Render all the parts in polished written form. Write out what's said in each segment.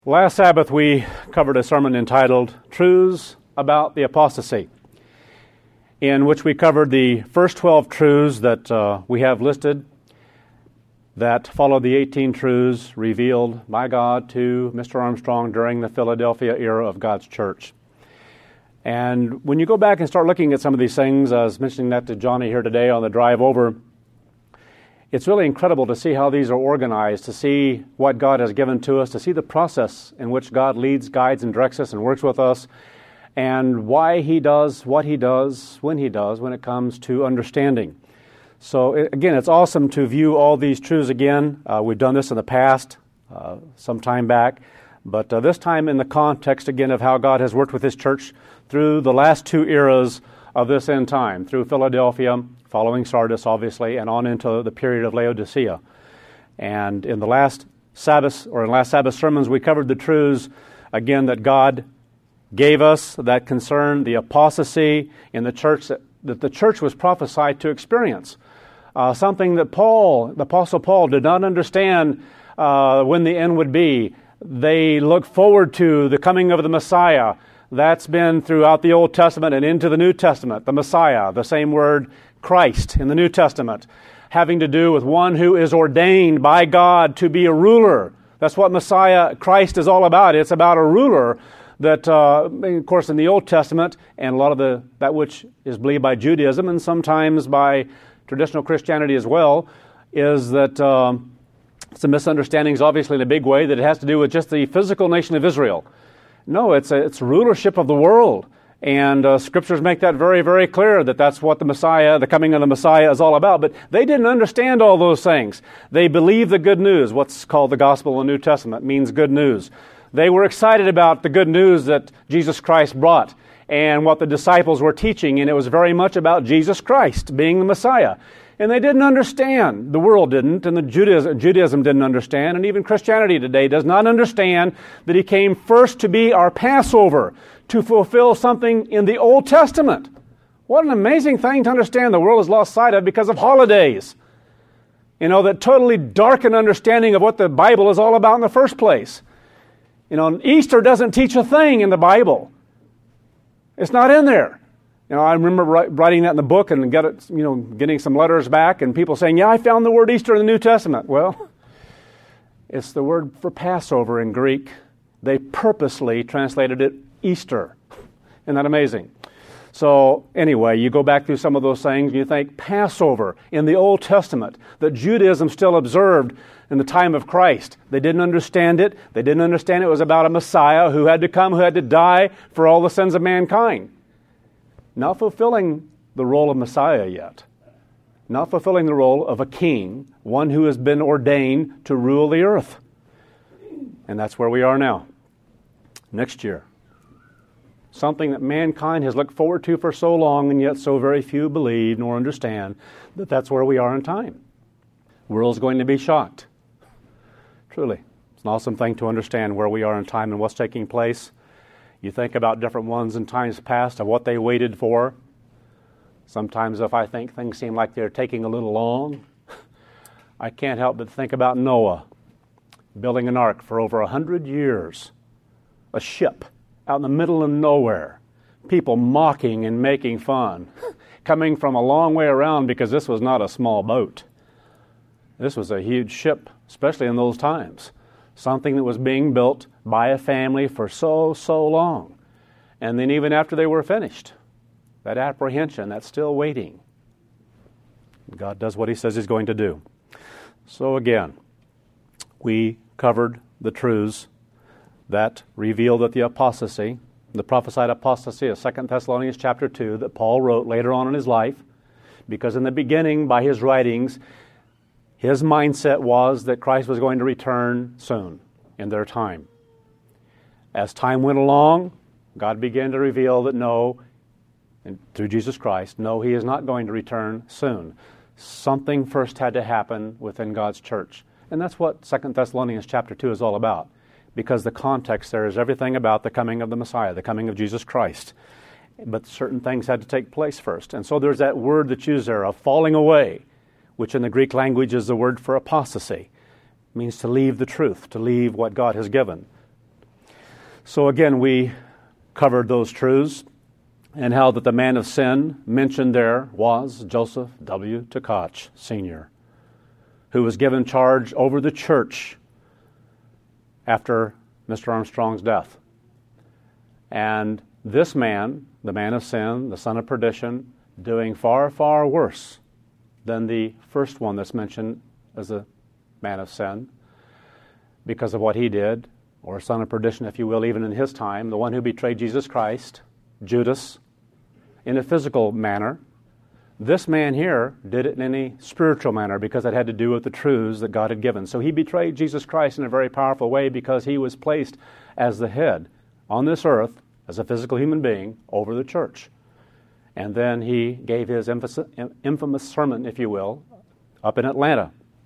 Last Sabbath we covered a sermon entitled Truths About the Apostasy, in which we covered the first 12 truths that we have listed that follow the 18 truths revealed by God to Mr. Armstrong during the Philadelphia era of God's church. And when you go back and start looking at some of these things, I was mentioning that to Johnny here today on the drive over, it's really incredible to see how these are organized, to see what God has given to us, to see the process in which God leads, guides, and directs us and works with us, and why He does what He does when it comes to understanding. So again, it's awesome to view all these truths again. We've done this in the past, some time back, but this time in the context again of how God has worked with His church through the last two eras of this end time, through Philadelphia, following Sardis, obviously, and on into the period of Laodicea. And in the last Sabbath sermons, we covered the truths, again, that God gave us that concern the apostasy in the church, that the church was prophesied to experience. Something that the Apostle Paul, did not understand when the end would be. They looked forward to the coming of the Messiah. That's been throughout the Old Testament and into the New Testament. The Messiah, the same word Christ in the New Testament, having to do with one who is ordained by God to be a ruler. That's what Messiah, Christ, is all about. It's about a ruler that, of course, in the Old Testament, and a lot of that which is believed by Judaism and sometimes by traditional Christianity as well, is that some misunderstandings, obviously in a big way, that it has to do with just the physical nation of Israel. No, it's rulership of the world. And Scriptures make that very, very clear that that's what the Messiah, the coming of the Messiah is all about. But they didn't understand all those things. They believed the good news. What's called the gospel in the New Testament means good news. They were excited about the good news that Jesus Christ brought and what the disciples were teaching. And it was very much about Jesus Christ being the Messiah. And they didn't understand. The world didn't, and the Judaism didn't understand, and even Christianity today does not understand that He came first to be our Passover, to fulfill something in the Old Testament. What an amazing thing to understand the world has lost sight of because of holidays. That totally darken understanding of what the Bible is all about in the first place. Easter doesn't teach a thing in the Bible. It's not in there. I remember writing that in the book and getting some letters back and people saying, yeah, I found the word Easter in the New Testament. Well, it's the word for Passover in Greek. They purposely translated it Easter. Isn't that amazing? So anyway, you go back through some of those things and you think Passover in the Old Testament that Judaism still observed in the time of Christ. They didn't understand it. They didn't understand it was about a Messiah who had to come, who had to die for all the sins of mankind. Not fulfilling the role of Messiah yet. Not fulfilling the role of a king, one who has been ordained to rule the earth. And that's where we are now. Next year. Something that mankind has looked forward to for so long, and yet so very few believe nor understand that that's where we are in time. The world's going to be shocked. Truly. It's an awesome thing to understand where we are in time and what's taking place. You think about different ones in times past of what they waited for. Sometimes if I think things seem like they're taking a little long, I can't help but think about Noah building an ark for over 100 years. A ship out in the middle of nowhere. People mocking and making fun. Coming from a long way around because this was not a small boat. This was a huge ship, especially in those times. Something that was being built by a family for so long. And then even after they were finished, that apprehension, that's still waiting. God does what He says He's going to do. So again, we covered the truths that reveal that the apostasy, the prophesied apostasy of 2 Thessalonians chapter 2 that Paul wrote later on in his life, because in the beginning, by his writings, his mindset was that Christ was going to return soon in their time. As time went along, God began to reveal that no, and through Jesus Christ, no, He is not going to return soon. Something first had to happen within God's church. And that's what 2 Thessalonians chapter 2 is all about. Because the context there is everything about the coming of the Messiah, the coming of Jesus Christ. But certain things had to take place first. And so there's that word that's used there of falling away, which in the Greek language is the word for apostasy. It means to leave the truth, to leave what God has given. So again, we covered those truths and how that the man of sin mentioned there was Joseph W. Tkach, Sr., who was given charge over the church after Mr. Armstrong's death. And this man, the man of sin, the son of perdition, doing far, far worse than the first one that's mentioned as a man of sin because of what he did, or son of perdition, if you will, even in his time, the one who betrayed Jesus Christ, Judas, in a physical manner. This man here did it in a spiritual manner because it had to do with the truths that God had given. So he betrayed Jesus Christ in a very powerful way because he was placed as the head on this earth, as a physical human being, over the church. And then he gave his infamous sermon, if you will, up in Atlanta,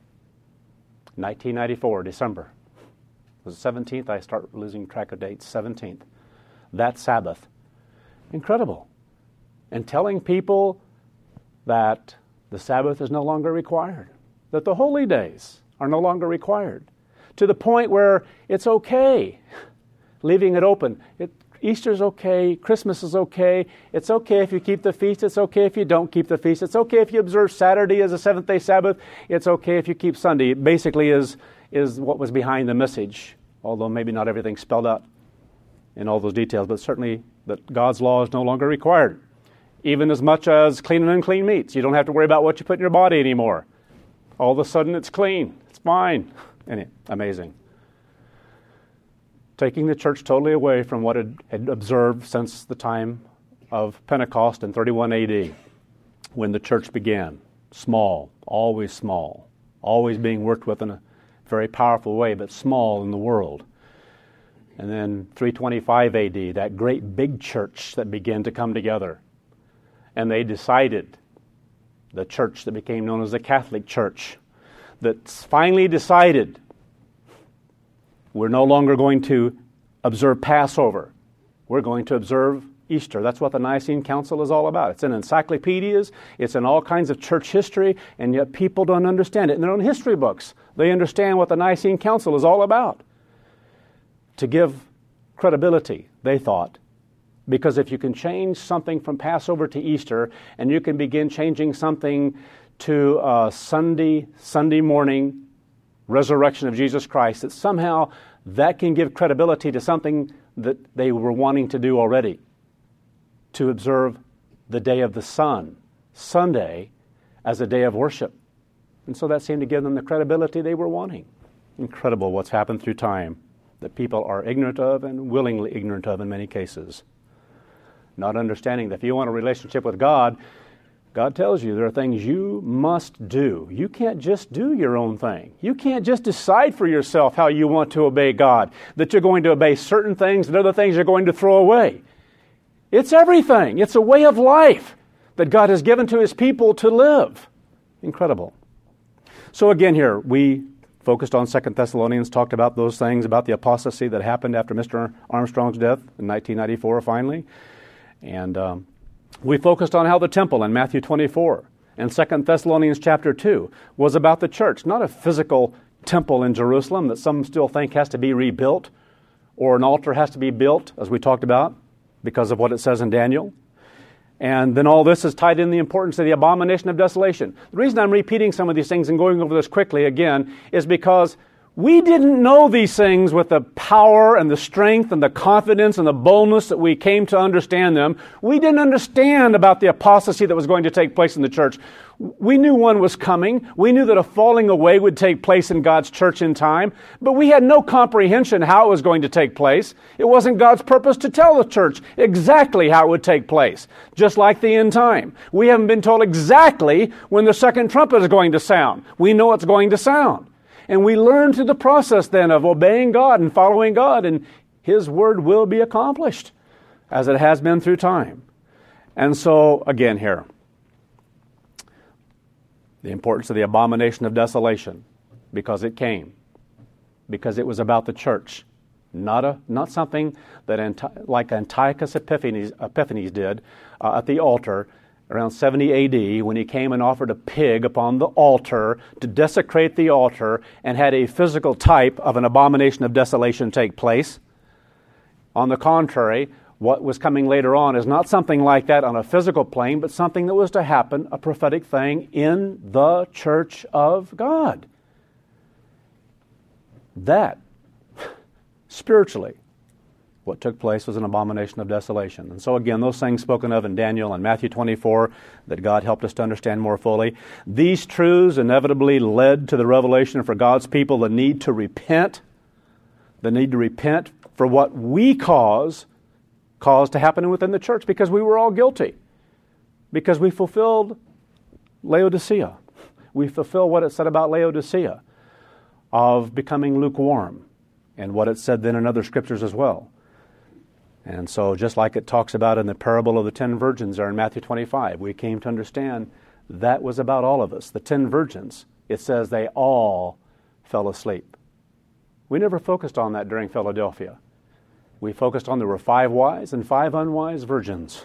1994, December. It was the 17th. I start losing track of dates. 17th. That Sabbath. Incredible. And telling people that the Sabbath is no longer required, that the holy days are no longer required, to the point where it's okay, leaving it open. Easter's okay, Christmas is okay, it's okay if you keep the feast, it's okay if you don't keep the feast, it's okay if you observe Saturday as a seventh-day Sabbath, it's okay if you keep Sunday. It basically is what was behind the message, although maybe not everything spelled out in all those details, but certainly that God's law is no longer required. Even as much as clean and unclean meats. You don't have to worry about what you put in your body anymore. All of a sudden it's clean. It's fine. Amazing. Taking the church totally away from what it had observed since the time of Pentecost in 31 AD, when the church began. Small, always being worked with in a very powerful way, but small in the world. And then 325 AD, that great big church that began to come together. And they decided, the church that became known as the Catholic Church, that finally decided we're no longer going to observe Passover. We're going to observe Easter. That's what the Nicene Council is all about. It's in encyclopedias, it's in all kinds of church history, and yet people don't understand it. In their own history books, they understand what the Nicene Council is all about. To give credibility, they thought. Because if you can change something from Passover to Easter, and you can begin changing something to Sunday morning resurrection of Jesus Christ, that somehow that can give credibility to something that they were wanting to do already, to observe the day of the sun, Sunday, as a day of worship. And so that seemed to give them the credibility they were wanting. Incredible what's happened through time that people are ignorant of and willingly ignorant of in many cases. Not understanding that if you want a relationship with God, God tells you there are things you must do. You can't just do your own thing. You can't just decide for yourself how you want to obey God, that you're going to obey certain things and other things you're going to throw away. It's everything. It's a way of life that God has given to His people to live. Incredible. So again here, we focused on 2 Thessalonians, talked about those things, about the apostasy that happened after Mr. Armstrong's death in 1994 finally. And we focused on how the temple in Matthew 24 and 2 Thessalonians chapter 2 was about the church, not a physical temple in Jerusalem that some still think has to be rebuilt, or an altar has to be built, as we talked about, because of what it says in Daniel. And then all this is tied in the importance of the abomination of desolation. The reason I'm repeating some of these things and going over this quickly again is because we didn't know these things with the power and the strength and the confidence and the boldness that we came to understand them. We didn't understand about the apostasy that was going to take place in the church. We knew one was coming. We knew that a falling away would take place in God's church in time, but we had no comprehension how it was going to take place. It wasn't God's purpose to tell the church exactly how it would take place, just like the end time. We haven't been told exactly when the second trumpet is going to sound. We know it's going to sound. And we learn through the process then of obeying God and following God, and His word will be accomplished as it has been through time. And so, again here, the importance of the abomination of desolation, because it came, because it was about the church, not something that like Antiochus Epiphanes did at the altar around 70 A.D. when he came and offered a pig upon the altar to desecrate the altar and had a physical type of an abomination of desolation take place. On the contrary, what was coming later on is not something like that on a physical plane, but something that was to happen, a prophetic thing in the church of God. That, spiritually, what took place was an abomination of desolation. And so again, those things spoken of in Daniel and Matthew 24 that God helped us to understand more fully, these truths inevitably led to the revelation for God's people the need to repent for what we caused to happen within the church, because we were all guilty. Because we fulfilled Laodicea. We fulfill what it said about Laodicea of becoming lukewarm, and what it said then in other scriptures as well. And so just like it talks about in the parable of the 10 virgins there in Matthew 25, we came to understand that was about all of us. The 10 virgins, it says they all fell asleep. We never focused on that during Philadelphia. We focused on there were 5 wise and 5 unwise virgins.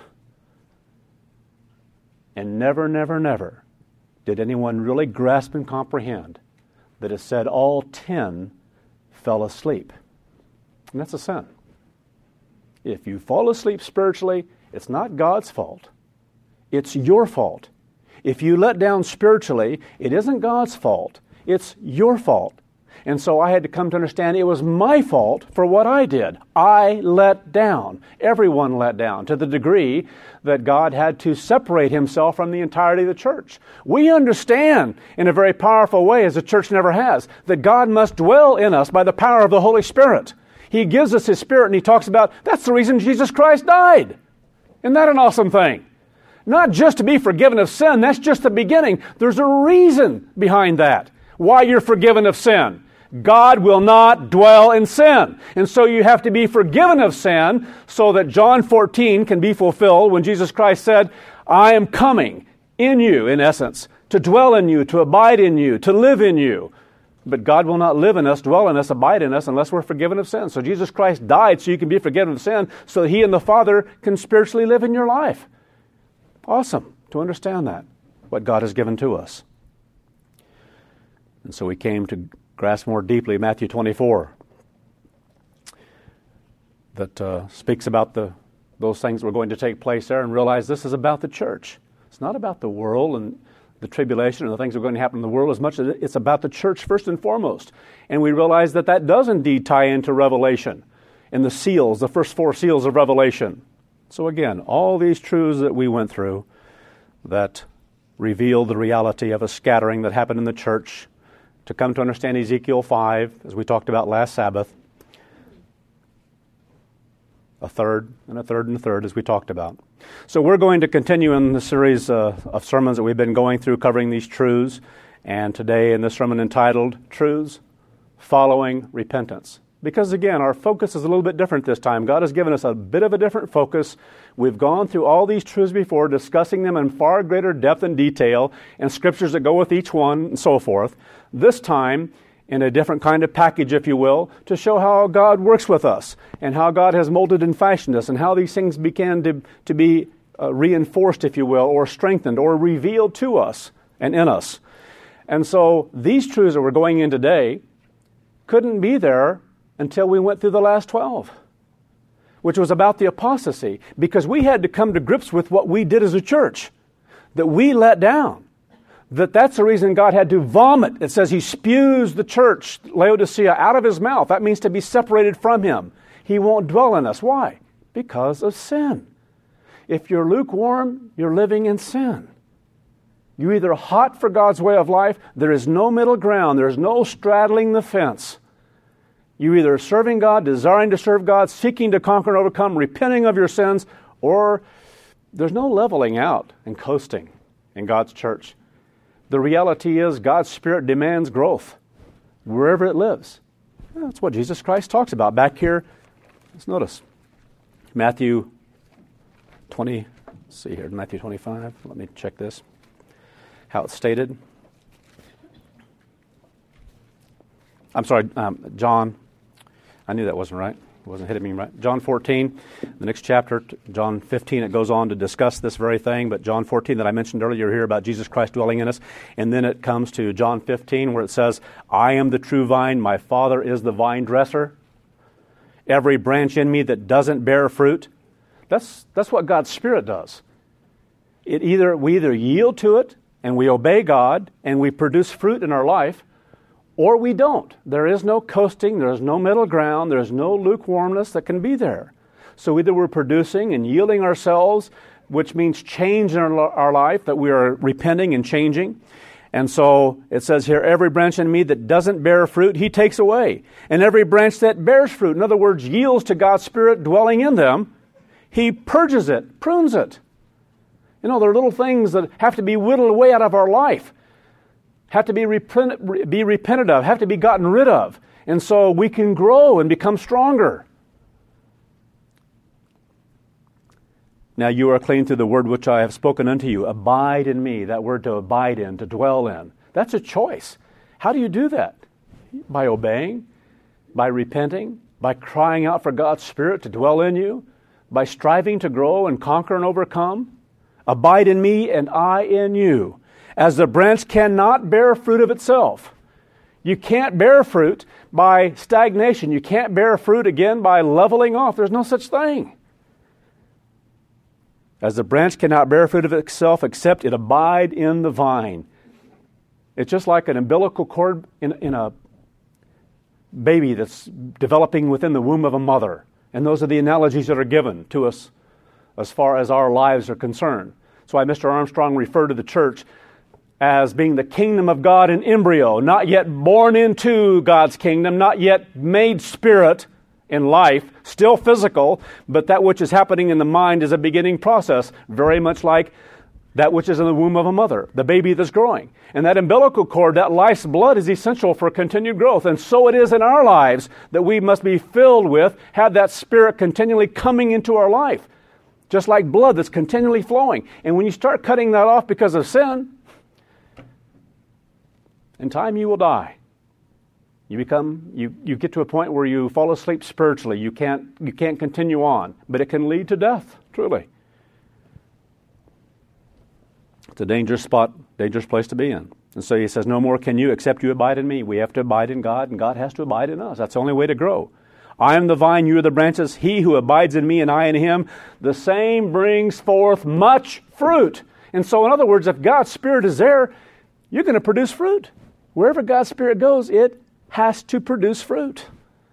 And never, never, never did anyone really grasp and comprehend that it said all 10 fell asleep. And that's a sin. If you fall asleep spiritually, it's not God's fault. It's your fault. If you let down spiritually, it isn't God's fault. It's your fault. And so I had to come to understand it was my fault for what I did. I let down. Everyone let down to the degree that God had to separate himself from the entirety of the church. We understand in a very powerful way, as the church never has, that God must dwell in us by the power of the Holy Spirit. He gives us His Spirit, and He talks about that's the reason Jesus Christ died. Isn't that an awesome thing? Not just to be forgiven of sin, that's just the beginning. There's a reason behind that, why you're forgiven of sin. God will not dwell in sin. And so you have to be forgiven of sin so that John 14 can be fulfilled when Jesus Christ said, I am coming in you, in essence, to dwell in you, to abide in you, to live in you. But God will not live in us, dwell in us, abide in us unless we're forgiven of sin. So Jesus Christ died so you can be forgiven of sin so that He and the Father can spiritually live in your life. Awesome to understand that, what God has given to us. And so we came to grasp more deeply Matthew 24 that speaks about those things that were going to take place there, and realize this is about the church. It's not about the world and the tribulation and the things that are going to happen in the world as much as it's about the church first and foremost. And we realize that that does indeed tie into Revelation and the seals, the first 4 seals of Revelation. So again, all these truths that we went through that reveal the reality of a scattering that happened in the church, to come to understand Ezekiel 5, as we talked about last Sabbath, a third and a third and a third, as we talked about. So we're going to continue in the series of sermons that we've been going through covering these truths, and today in this sermon entitled, Truths Following Repentance. Because again, our focus is a little bit different this time. God has given us a bit of a different focus. We've gone through all these truths before, discussing them in far greater depth and detail, and scriptures that go with each one, and so forth. This time, in a different kind of package, if you will, to show how God works with us, and how God has molded and fashioned us, and how these things began to be reinforced, if you will, or strengthened, or revealed to us and in us. And so these truths that we're going in today couldn't be there until we went through the last 12, which was about the apostasy, because we had to come to grips with what we did as a church, that we let down, that's the reason God had to vomit. It says He spews the church, Laodicea, out of His mouth. That means to be separated from Him. He won't dwell in us. Why? Because of sin. If you're lukewarm, you're living in sin. You're either hot for God's way of life, there is no middle ground, there is no straddling the fence. You're either serving God, desiring to serve God, seeking to conquer and overcome, repenting of your sins, or there's no leveling out and coasting in God's church. The reality is God's Spirit demands growth wherever it lives. That's what Jesus Christ talks about. Back here, let's notice. Matthew 20, let's see here, Matthew 25. Let me check this. How it's stated. I'm sorry, John. I knew that wasn't right. It wasn't hitting me right. John 14, the next chapter, John 15, it goes on to discuss this very thing. But John 14 that I mentioned earlier here about Jesus Christ dwelling in us. And then it comes to John 15 where it says, I am the true vine, my Father is the vine dresser. every branch in me that doesn't bear fruit. That's what God's Spirit does. We either yield to it and we obey God and we produce fruit in our life, or we don't. There is no coasting, there is no middle ground, there is no lukewarmness that can be there. So either we're producing and yielding ourselves, which means change in our life, that we are repenting and changing. And so it says here, every branch in me that doesn't bear fruit, He takes away. And every branch that bears fruit, in other words, yields to God's Spirit dwelling in them, He purges it, prunes it. There are little things that have to be whittled away out of our life, have to be repented of, have to be gotten rid of. And so we can grow and become stronger. Now you are clean through the word which I have spoken unto you. Abide in me. That word to abide in, to dwell in. That's a choice. How do you do that? By obeying, by repenting, by crying out for God's Spirit to dwell in you, by striving to grow and conquer and overcome. Abide in me and I in you. As the branch cannot bear fruit of itself. You can't bear fruit by stagnation. You can't bear fruit again by leveling off. There's no such thing. As the branch cannot bear fruit of itself except it abide in the vine. It's just like an umbilical cord in a baby that's developing within the womb of a mother. And those are the analogies that are given to us as far as our lives are concerned. That's why Mr. Armstrong referred to the church as being the kingdom of God in embryo, not yet born into God's kingdom, not yet made spirit in life, still physical, but that which is happening in the mind is a beginning process, very much like that which is in the womb of a mother, the baby that's growing. And that umbilical cord, that life's blood, is essential for continued growth. And so it is in our lives that we must be filled with, have that Spirit continually coming into our life, just like blood that's continually flowing. And when you start cutting that off because of sin, in time you will die. You get to a point where you fall asleep spiritually. You can't continue on, but it can lead to death, truly. It's a dangerous spot, dangerous place to be in. And so he says, no more can you except you abide in me. We have to abide in God, and God has to abide in us. That's the only way to grow. I am the vine, you are the branches. He who abides in me and I in him, the same brings forth much fruit. And so in other words, if God's Spirit is there, you're going to produce fruit. Wherever God's Spirit goes, it has to produce fruit.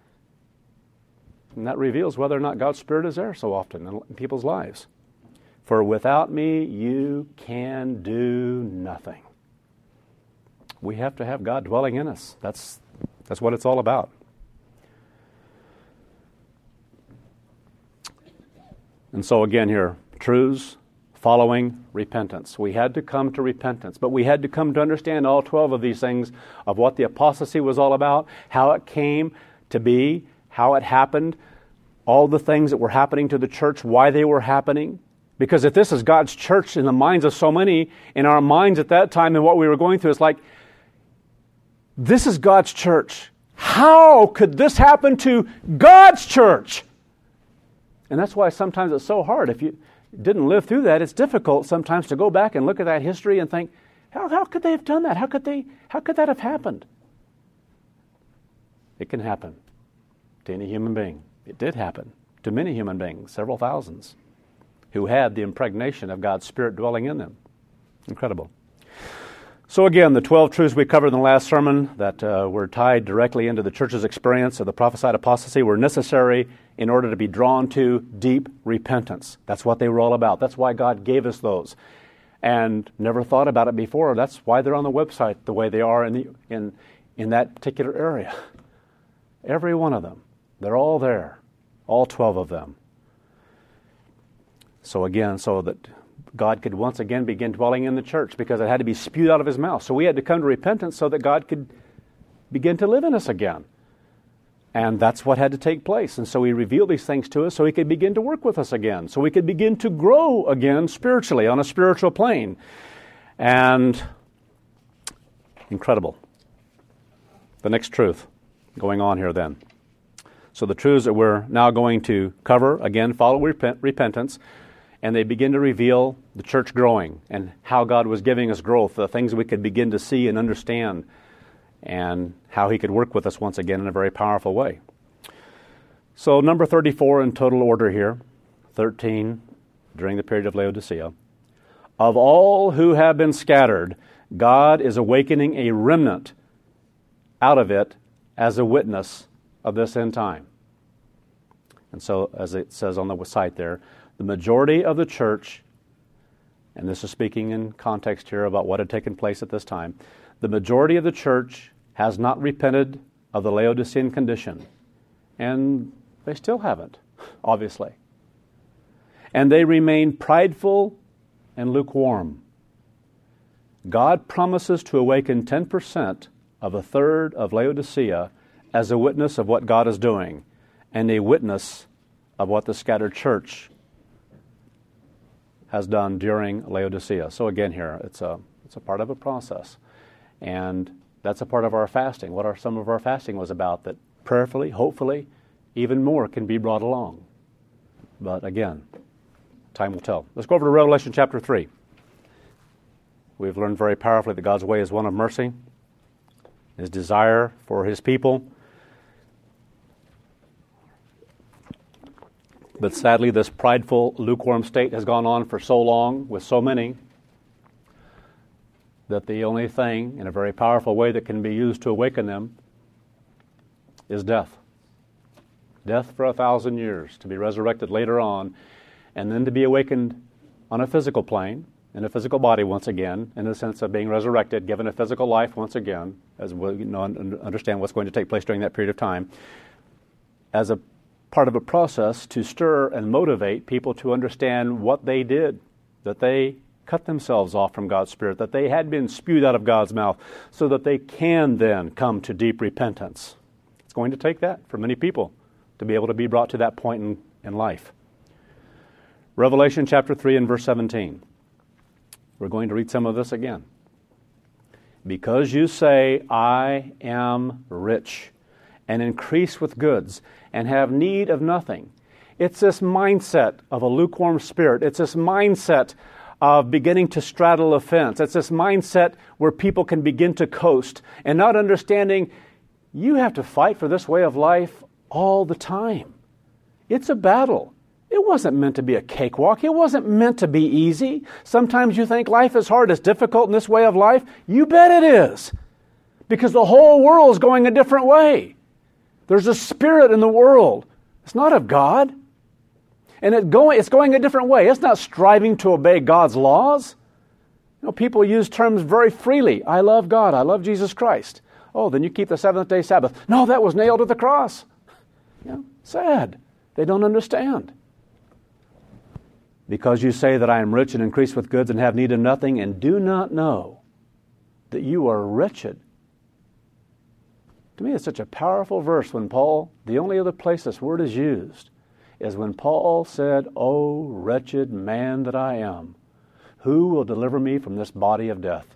And that reveals whether or not God's Spirit is there so often in people's lives. For without me, you can do nothing. We have to have God dwelling in us. That's what it's all about. And so again here, truths following repentance. We had to come to repentance, but we had to come to understand all 12 of these things of what the apostasy was all about, how it came to be, how it happened, all the things that were happening to the church, why they were happening. Because if this is God's church in the minds of so many, in our minds at that time and what we were going through, it's like, this is God's church. How could this happen to God's church? And that's why sometimes it's so hard. If you didn't live through that, it's difficult sometimes to go back and look at that history and think, how could they have done that? How could that have happened? It can happen to any human being. It did happen to many human beings, several thousands, who had the impregnation of God's Spirit dwelling in them. Incredible. So again, the 12 truths we covered in the last sermon that were tied directly into the church's experience of the prophesied apostasy were necessary in order to be drawn to deep repentance. That's what they were all about. That's why God gave us those. And never thought about it before. That's why they're on the website the way they are in that particular area. Every one of them. They're all there. All 12 of them. So again, so that God could once again begin dwelling in the church, because it had to be spewed out of His mouth. So we had to come to repentance so that God could begin to live in us again. And that's what had to take place. And so He revealed these things to us so He could begin to work with us again, so we could begin to grow again spiritually on a spiritual plane. And incredible. The next truth going on here then. So the truths that we're now going to cover, again, follow repentance, and they begin to reveal the church growing and how God was giving us growth, the things we could begin to see and understand, and how He could work with us once again in a very powerful way. So number 34 in total order here, 13 during the period of Laodicea. Of all who have been scattered, God is awakening a remnant out of it as a witness of this end time. And so, as it says on the site there, the majority of the church, and this is speaking in context here about what had taken place at this time, the majority of the church has not repented of the Laodicean condition. And they still haven't, obviously. And they remain prideful and lukewarm. God promises to awaken 10% of a third of Laodicea as a witness of what God is doing and a witness of what the scattered church has done during Laodicea. So again here, it's a part of a process. And that's a part of our fasting. What some of our fasting was about, that prayerfully, hopefully, even more can be brought along. But again, time will tell. Let's go over to Revelation chapter 3. We've learned very powerfully that God's way is one of mercy. His desire for His people. But sadly, this prideful, lukewarm state has gone on for so long with so many that the only thing, in a very powerful way, that can be used to awaken them is death. Death for 1,000 years, to be resurrected later on, and then to be awakened on a physical plane, in a physical body once again, in the sense of being resurrected, given a physical life once again, as we understand what's going to take place during that period of time, as a part of a process to stir and motivate people to understand what they did, that they cut themselves off from God's Spirit, that they had been spewed out of God's mouth, so that they can then come to deep repentance. It's going to take that for many people to be able to be brought to that point in life. Revelation chapter 3 and verse 17. We're going to read some of this again. Because you say, I am rich, and increase with goods, and have need of nothing. It's this mindset of a lukewarm spirit. It's this mindset of beginning to straddle a fence. It's this mindset where people can begin to coast and not understanding you have to fight for this way of life all the time. It's a battle. It wasn't meant to be a cakewalk. It wasn't meant to be easy. Sometimes you think life is hard, it's difficult in this way of life. You bet it is. Because the whole world is going a different way. There's a spirit in the world. It's not of God. And it's going a different way. It's not striving to obey God's laws. You know, people use terms very freely. I love God. I love Jesus Christ. Oh, then you keep the seventh-day Sabbath. No, that was nailed to the cross. You know, sad. They don't understand. Because you say that I am rich and increase with goods and have need of nothing, and do not know that you are wretched. To me, it's such a powerful verse when Paul, the only other place this word is used, is when Paul said, "O wretched man that I am, who will deliver me from this body of death?"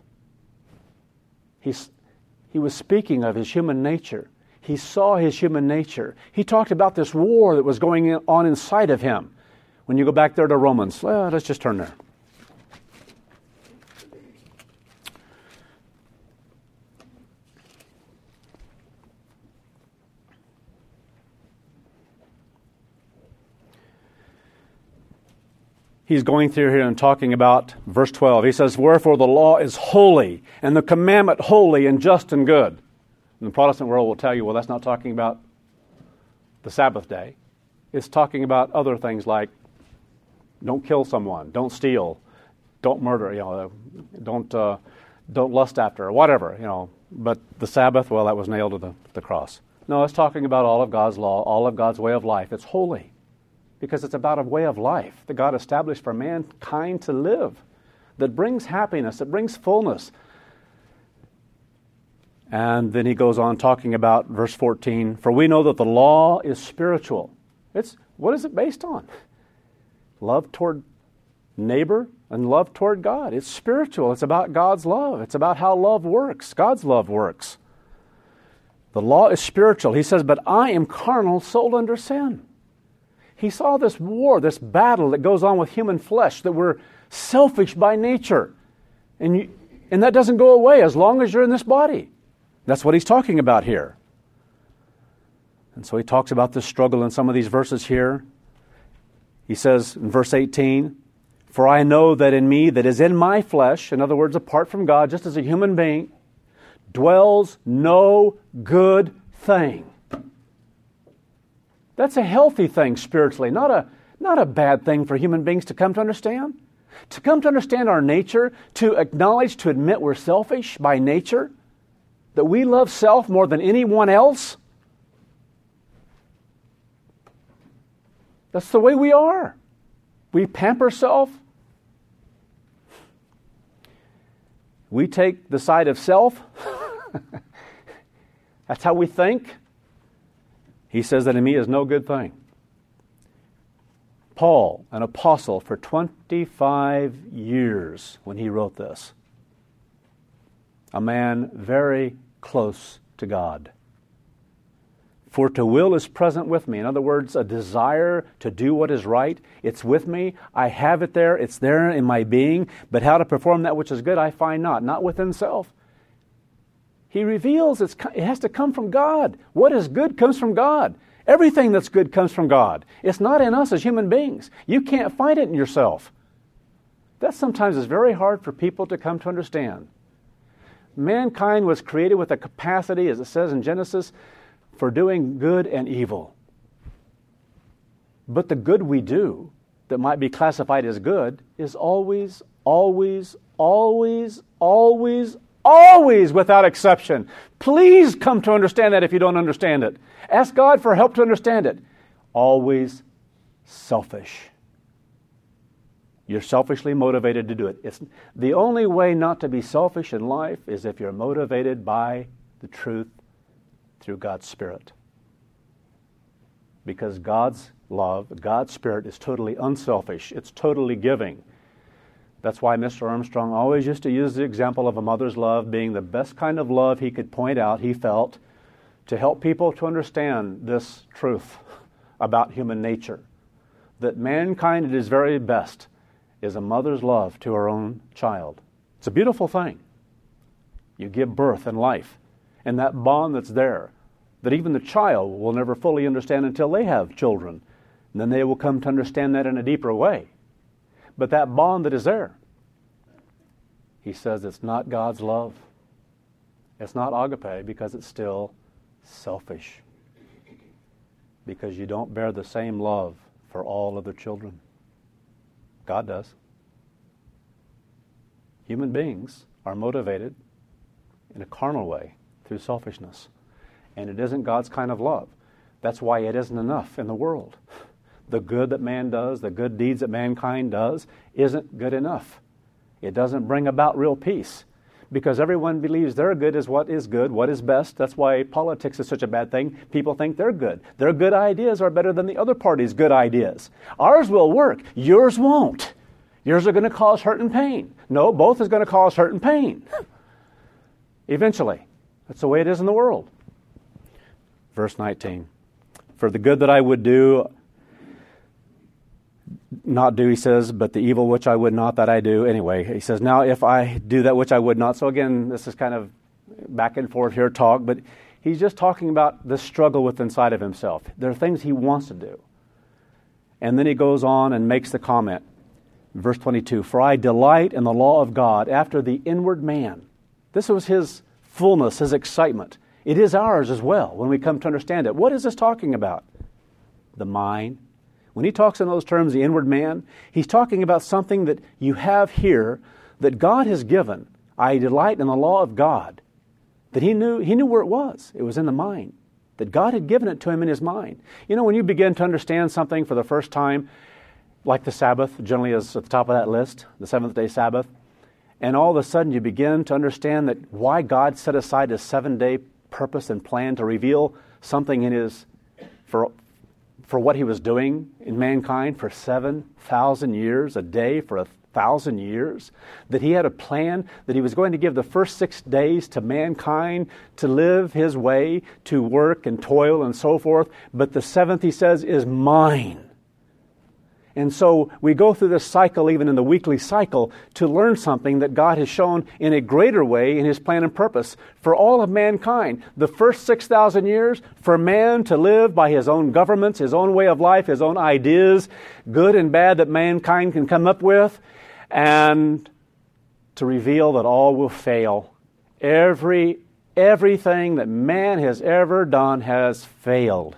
He was speaking of his human nature. He saw his human nature. He talked about this war that was going on inside of him. When you go back there to Romans, let's just turn there. He's going through here and talking about verse 12. He says, "Wherefore the law is holy, and the commandment holy and just and good." And the Protestant world will tell you, well, that's not talking about the Sabbath day. It's talking about other things like don't kill someone, don't steal, don't murder, don't lust after, or whatever, But the Sabbath, well, that was nailed to the cross. No, it's talking about all of God's law, all of God's way of life. It's holy because it's about a way of life that God established for mankind to live, that brings happiness, that brings fullness. And then he goes on talking about verse 14, "For we know that the law is spiritual." What is it based on? Love toward neighbor and love toward God. It's spiritual. It's about God's love. It's about how love works. God's love works. The law is spiritual. He says, "But I am carnal, sold under sin." He saw this war, this battle that goes on with human flesh, that we're selfish by nature. And that doesn't go away as long as you're in this body. That's what he's talking about here. And so he talks about this struggle in some of these verses here. He says in verse 18, "For I know that in me, that is in my flesh," in other words, apart from God, just as a human being, "dwells no good thing." That's a healthy thing spiritually, not a bad thing for human beings to come to understand. To come to understand our nature, to acknowledge, to admit we're selfish by nature, that we love self more than anyone else. That's the way we are. We pamper self. We take the side of self. That's how we think. He says that in me is no good thing. Paul, an apostle for 25 years when he wrote this. A man very close to God. "For to will is present with me." In other words, a desire to do what is right. It's with me. I have it there. It's there in my being. But how to perform that which is good, I find not within self. He reveals it has to come from God. What is good comes from God. Everything that's good comes from God. It's not in us as human beings. You can't find it in yourself. That sometimes is very hard for people to come to understand. Mankind was created with a capacity, as it says in Genesis, for doing good and evil. But the good we do that might be classified as good is always, always, always, always, always without exception. Please come to understand that if you don't understand it. Ask God for help to understand it. Always selfish. You're selfishly motivated to do it. It's the only way not to be selfish in life is if you're motivated by the truth through God's Spirit. Because God's love, God's Spirit is totally unselfish. It's totally giving. That's why Mr. Armstrong always used to use the example of a mother's love being the best kind of love he could point out, he felt, to help people to understand this truth about human nature. That mankind at its very best is a mother's love to her own child. It's a beautiful thing. You give birth and life. And that bond that's there, that even the child will never fully understand until they have children. And then they will come to understand that in a deeper way. But that bond that is there, he says it's not God's love. It's not agape because it's still selfish. Because you don't bear the same love for all other children. God does. Human beings are motivated in a carnal way through selfishness. And it isn't God's kind of love. That's why it isn't enough in the world. The good that man does, the good deeds that mankind does, isn't good enough. It doesn't bring about real peace. Because everyone believes their good, what is best. That's why politics is such a bad thing. People think they're good. Their good ideas are better than the other party's good ideas. Ours will work. Yours won't. Yours are going to cause hurt and pain. No, both is going to cause hurt and pain. Eventually. That's the way it is in the world. Verse 19. "For the good that I would do, not do," he says, "but the evil which I would not, that I do." Anyway, he says, "Now if I do that which I would not." So again, this is kind of back and forth here talk, but he's just talking about the struggle with inside of himself. There are things he wants to do. And then he goes on and makes the comment. Verse 22, "For I delight in the law of God after the inward man." This was his fullness, his excitement. It is ours as well when we come to understand it. What is this talking about? The mind. When he talks in those terms, the inward man, he's talking about something that you have here that God has given. I delight in the law of God. That he knew where it was. It was in the mind. That God had given it to him in his mind. You know, when you begin to understand something for the first time, like the Sabbath generally is at the top of that list, the seventh-day Sabbath, and all of a sudden you begin to understand that why God set aside a 7-day purpose and plan to reveal something in his, for what he was doing in mankind for 7,000 years, a day for 1,000 years, that he had a plan that he was going to give the first 6 days to mankind to live his way, to work and toil and so forth, but the seventh, he says, is mine. And so we go through this cycle, even in the weekly cycle, to learn something that God has shown in a greater way in His plan and purpose for all of mankind. The first 6,000 years, for man to live by his own governments, his own way of life, his own ideas, good and bad that mankind can come up with, and to reveal that all will fail. Everything that man has ever done has failed.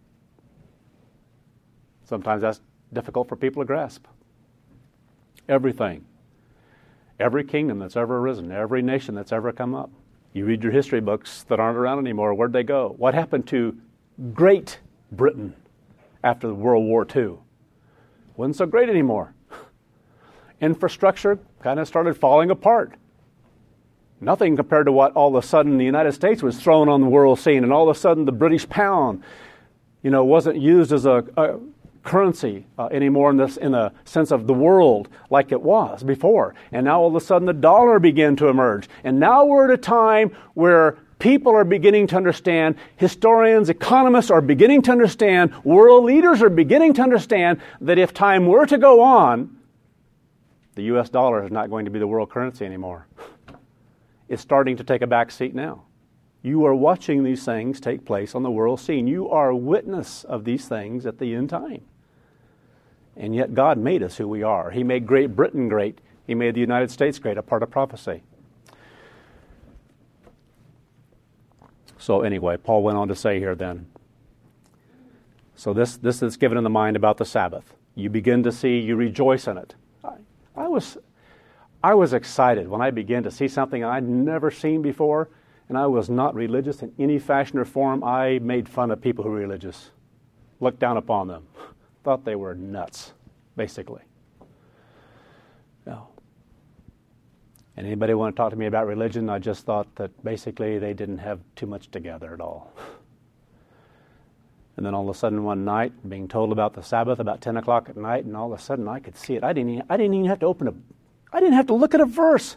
Sometimes that's difficult for people to grasp. Everything. Every kingdom that's ever arisen, every nation that's ever come up. You read your history books that aren't around anymore. Where'd they go? What happened to Great Britain after World War II? Wasn't so great anymore. Infrastructure kind of started falling apart. Nothing compared to what all of a sudden the United States was thrown on the world scene, and all of a sudden the British pound, wasn't used as a currency anymore in the sense of the world like it was before. And now all of a sudden the dollar began to emerge. And now we're at a time where people are beginning to understand, historians, economists are beginning to understand, world leaders are beginning to understand that if time were to go on, the U.S. dollar is not going to be the world currency anymore. It's starting to take a back seat now. You are watching these things take place on the world scene. You are a witness of these things at the end time. And yet God made us who we are. He made Great Britain great. He made the United States great, a part of prophecy. So anyway, Paul went on to say here then. So this is given in the mind about the Sabbath. You begin to see, you rejoice in it. I was excited when I began to see something I'd never seen before, and I was not religious in any fashion or form. I made fun of people who were religious, looked down upon them. Thought they were nuts, basically. No. And anybody want to talk to me about religion? I just thought that basically they didn't have too much together at all. And then all of a sudden one night, being told about the Sabbath about 10 o'clock at night, and all of a sudden I could see it. I didn't even have to I didn't have to look at a verse.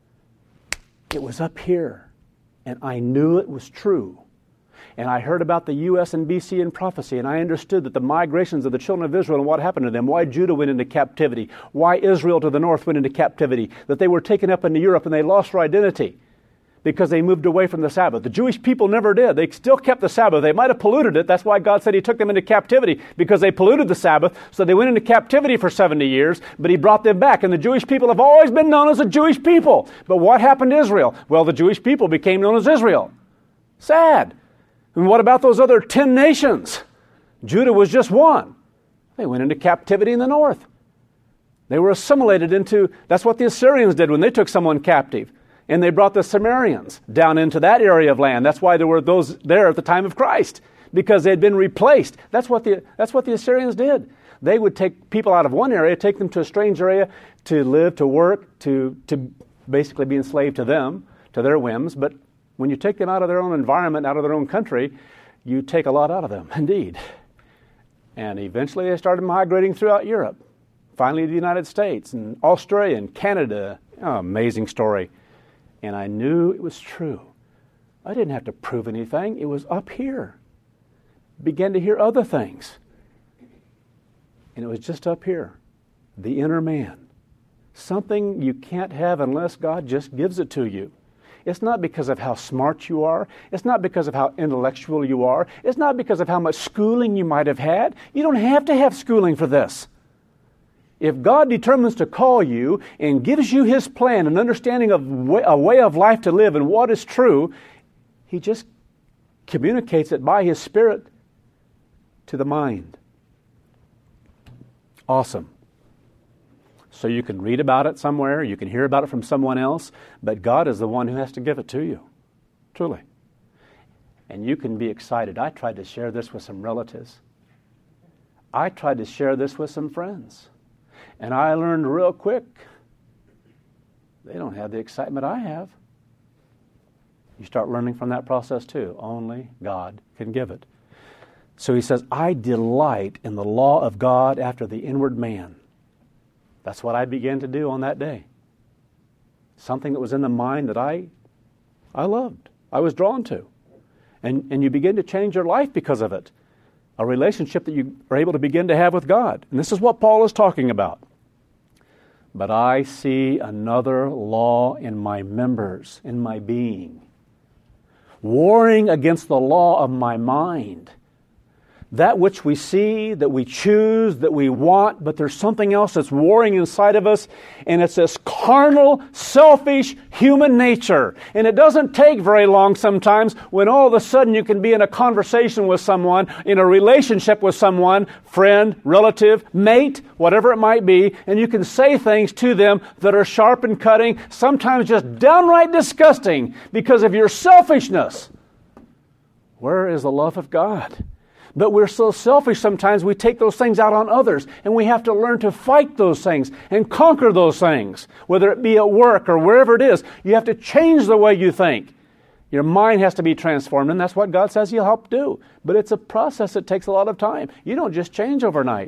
It was up here, and I knew it was true. And I heard about the U.S. and BC in prophecy, and I understood that the migrations of the children of Israel and what happened to them, why Judah went into captivity, why Israel to the north went into captivity, that they were taken up into Europe and they lost their identity because they moved away from the Sabbath. The Jewish people never did. They still kept the Sabbath. They might have polluted it. That's why God said He took them into captivity, because they polluted the Sabbath. So they went into captivity for 70 years, but He brought them back. And the Jewish people have always been known as the Jewish people. But what happened to Israel? Well, the Jewish people became known as Israel. Sad. And what about those other 10 nations? Judah was just one. They went into captivity in the north. They were assimilated into, that's what the Assyrians did when they took someone captive. And they brought the Sumerians down into that area of land. That's why there were those there at the time of Christ, because they had been replaced. That's what the Assyrians did. They would take people out of one area, take them to a strange area to live, to work, to basically be enslaved to them, to their whims. But when you take them out of their own environment, out of their own country, you take a lot out of them, indeed. And eventually they started migrating throughout Europe, finally to the United States and Australia and Canada. Oh, amazing story. And I knew it was true. I didn't have to prove anything. It was up here. Began to hear other things. And it was just up here. The inner man. Something you can't have unless God just gives it to you. It's not because of how smart you are. It's not because of how intellectual you are. It's not because of how much schooling you might have had. You don't have to have schooling for this. If God determines to call you and gives you His plan, an understanding of a way of life to live and what is true, He just communicates it by His Spirit to the mind. Awesome. So you can read about it somewhere, you can hear about it from someone else, but God is the one who has to give it to you. Truly. And you can be excited. I tried to share this with some relatives. I tried to share this with some friends. And I learned real quick, they don't have the excitement I have. You start learning from that process too. Only God can give it. So he says, I delight in the law of God after the inward man. That's what I began to do on that day. Something that was in the mind that I loved, I was drawn to. And you begin to change your life because of it. a relationship that you are able to begin to have with God. And this is what Paul is talking about. But I see another law in my members, in my being, warring against the law of my mind. That which we see, that we choose, that we want, but there's something else that's warring inside of us, and it's this carnal, selfish human nature. And it doesn't take very long sometimes when all of a sudden you can be in a conversation with someone, in a relationship with someone, friend, relative, mate, whatever it might be, and you can say things to them that are sharp and cutting, sometimes just downright disgusting because of your selfishness. Where is the love of God? But we're so selfish sometimes we take those things out on others, and we have to learn to fight those things and conquer those things, whether it be at work or wherever it is. You have to change the way you think. Your mind has to be transformed, and that's what God says He'll help do. But it's a process that takes a lot of time. You don't just change overnight.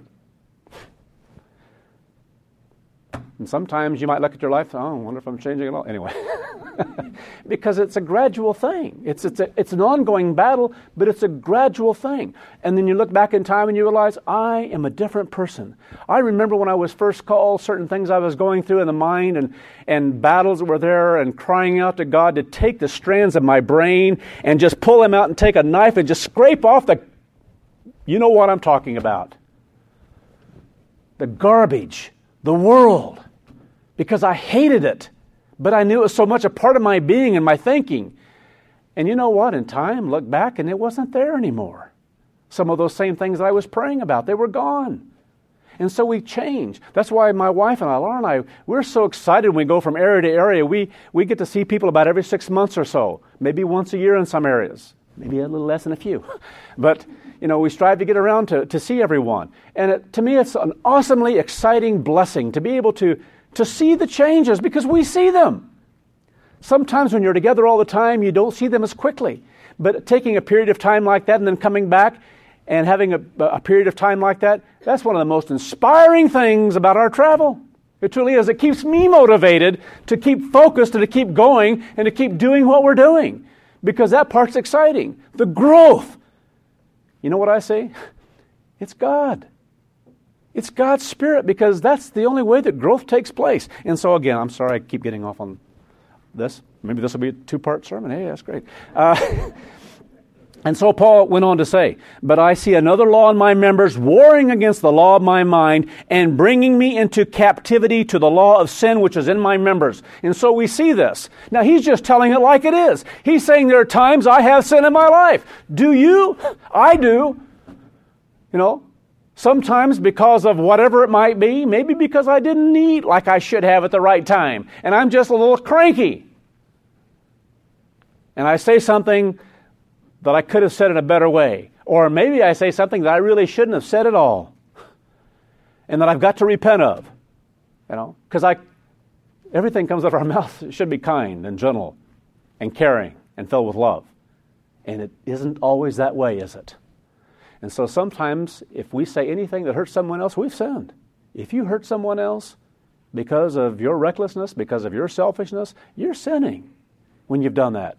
And sometimes you might look at your life, I wonder if I'm changing at all. Anyway, because it's a gradual thing. It's an ongoing battle, but it's a gradual thing. And then you look back in time and you realize, I am a different person. I remember when I was first called, certain things I was going through in the mind and battles that were there, and crying out to God to take the strands of my brain and just pull them out and take a knife and just scrape off you know what I'm talking about. The garbage, the world. Because I hated it, but I knew it was so much a part of my being and my thinking. And you know what? In time, look back, and it wasn't there anymore. Some of those same things that I was praying about, they were gone. And so we change. That's why my wife and I, Laura and I, we're so excited when we go from area to area. We get to see people about every 6 months or so, maybe once a year in some areas, maybe a little less in a few. But, we strive to get around to see everyone. And to me, it's an awesomely exciting blessing to be able to see the changes, because we see them. Sometimes when you're together all the time, you don't see them as quickly. But taking a period of time like that and then coming back and having a period of time like that, that's one of the most inspiring things about our travel. It truly is. It keeps me motivated to keep focused and to keep going and to keep doing what we're doing, because that part's exciting. The growth. You know what I say? It's God. It's God's Spirit, because that's the only way that growth takes place. And so again, I'm sorry I keep getting off on this. Maybe this will be a 2-part sermon. Hey, that's great. And so Paul went on to say, but I see another law in my members, warring against the law of my mind and bringing me into captivity to the law of sin which is in my members. And so we see this. Now he's just telling it like it is. He's saying there are times I have sin in my life. Do you? I do. Sometimes because of whatever it might be, maybe because I didn't eat like I should have at the right time, and I'm just a little cranky. And I say something that I could have said in a better way. Or maybe I say something that I really shouldn't have said at all, and that I've got to repent of. Because everything comes out of our mouth. It should be kind and gentle and caring and filled with love. And it isn't always that way, is it? And so sometimes if we say anything that hurts someone else, we've sinned. If you hurt someone else because of your recklessness, because of your selfishness, you're sinning when you've done that.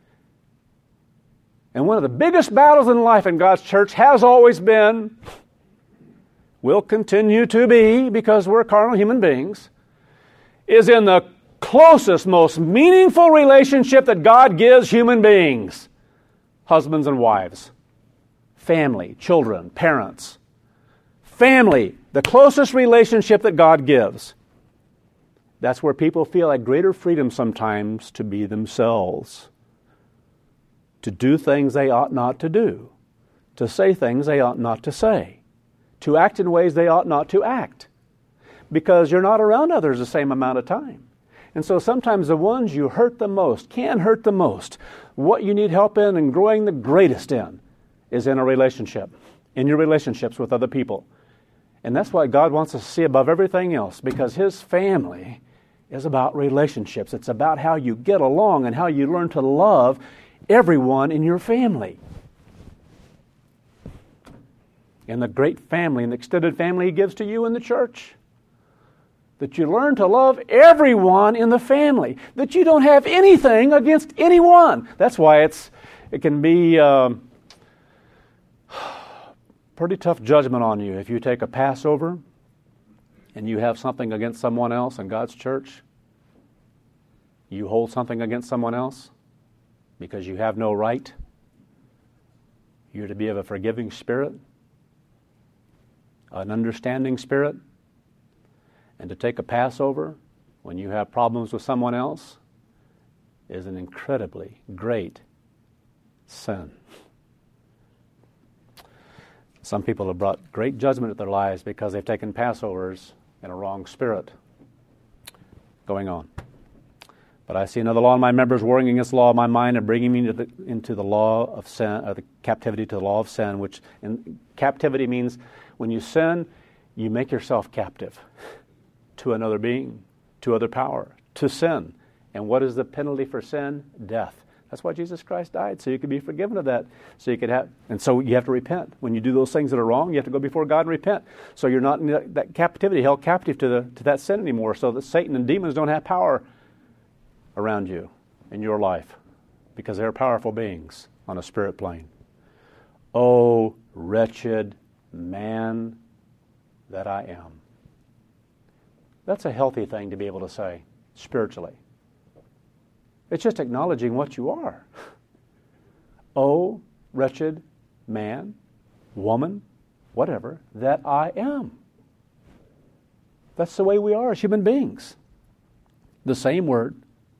And one of the biggest battles in life in God's church has always been, will continue to be, because we're carnal human beings, is in the closest, most meaningful relationship that God gives human beings, husbands and wives. Family, children, parents. Family, the closest relationship that God gives. That's where people feel a greater freedom sometimes to be themselves, to do things they ought not to do, to say things they ought not to say, to act in ways they ought not to act, because you're not around others the same amount of time. And so sometimes the ones you hurt the most, can hurt the most, what you need help in and growing the greatest in, is in a relationship, in your relationships with other people. And that's why God wants us to see above everything else, because His family is about relationships. It's about how you get along and how you learn to love everyone in your family. And the great family and the extended family He gives to you in the church. That you learn to love everyone in the family. That you don't have anything against anyone. That's why it can be pretty tough judgment on you if you take a Passover and you have something against someone else in God's church. You hold something against someone else because you have no right. You're to be of a forgiving spirit, an understanding spirit, and to take a Passover when you have problems with someone else is an incredibly great sin. Some people have brought great judgment to their lives because they've taken Passovers in a wrong spirit. Going on. But I see another law in my members, warring against the law of my mind and bringing me into the law of sin, the captivity to the law of sin, which in captivity means when you sin, you make yourself captive to another being, to other power, to sin. And what is the penalty for sin? Death. That's why Jesus Christ died, so you could be forgiven of that. So you could have, and so you have to repent. When you do those things that are wrong, you have to go before God and repent. So you're not in that captivity, held captive to that sin anymore, so that Satan and demons don't have power around you in your life, because they're powerful beings on a spirit plane. Oh, wretched man that I am. That's a healthy thing to be able to say spiritually. It's just acknowledging what you are. Oh, wretched man, woman, whatever, that I am. That's the way we are as human beings. The same word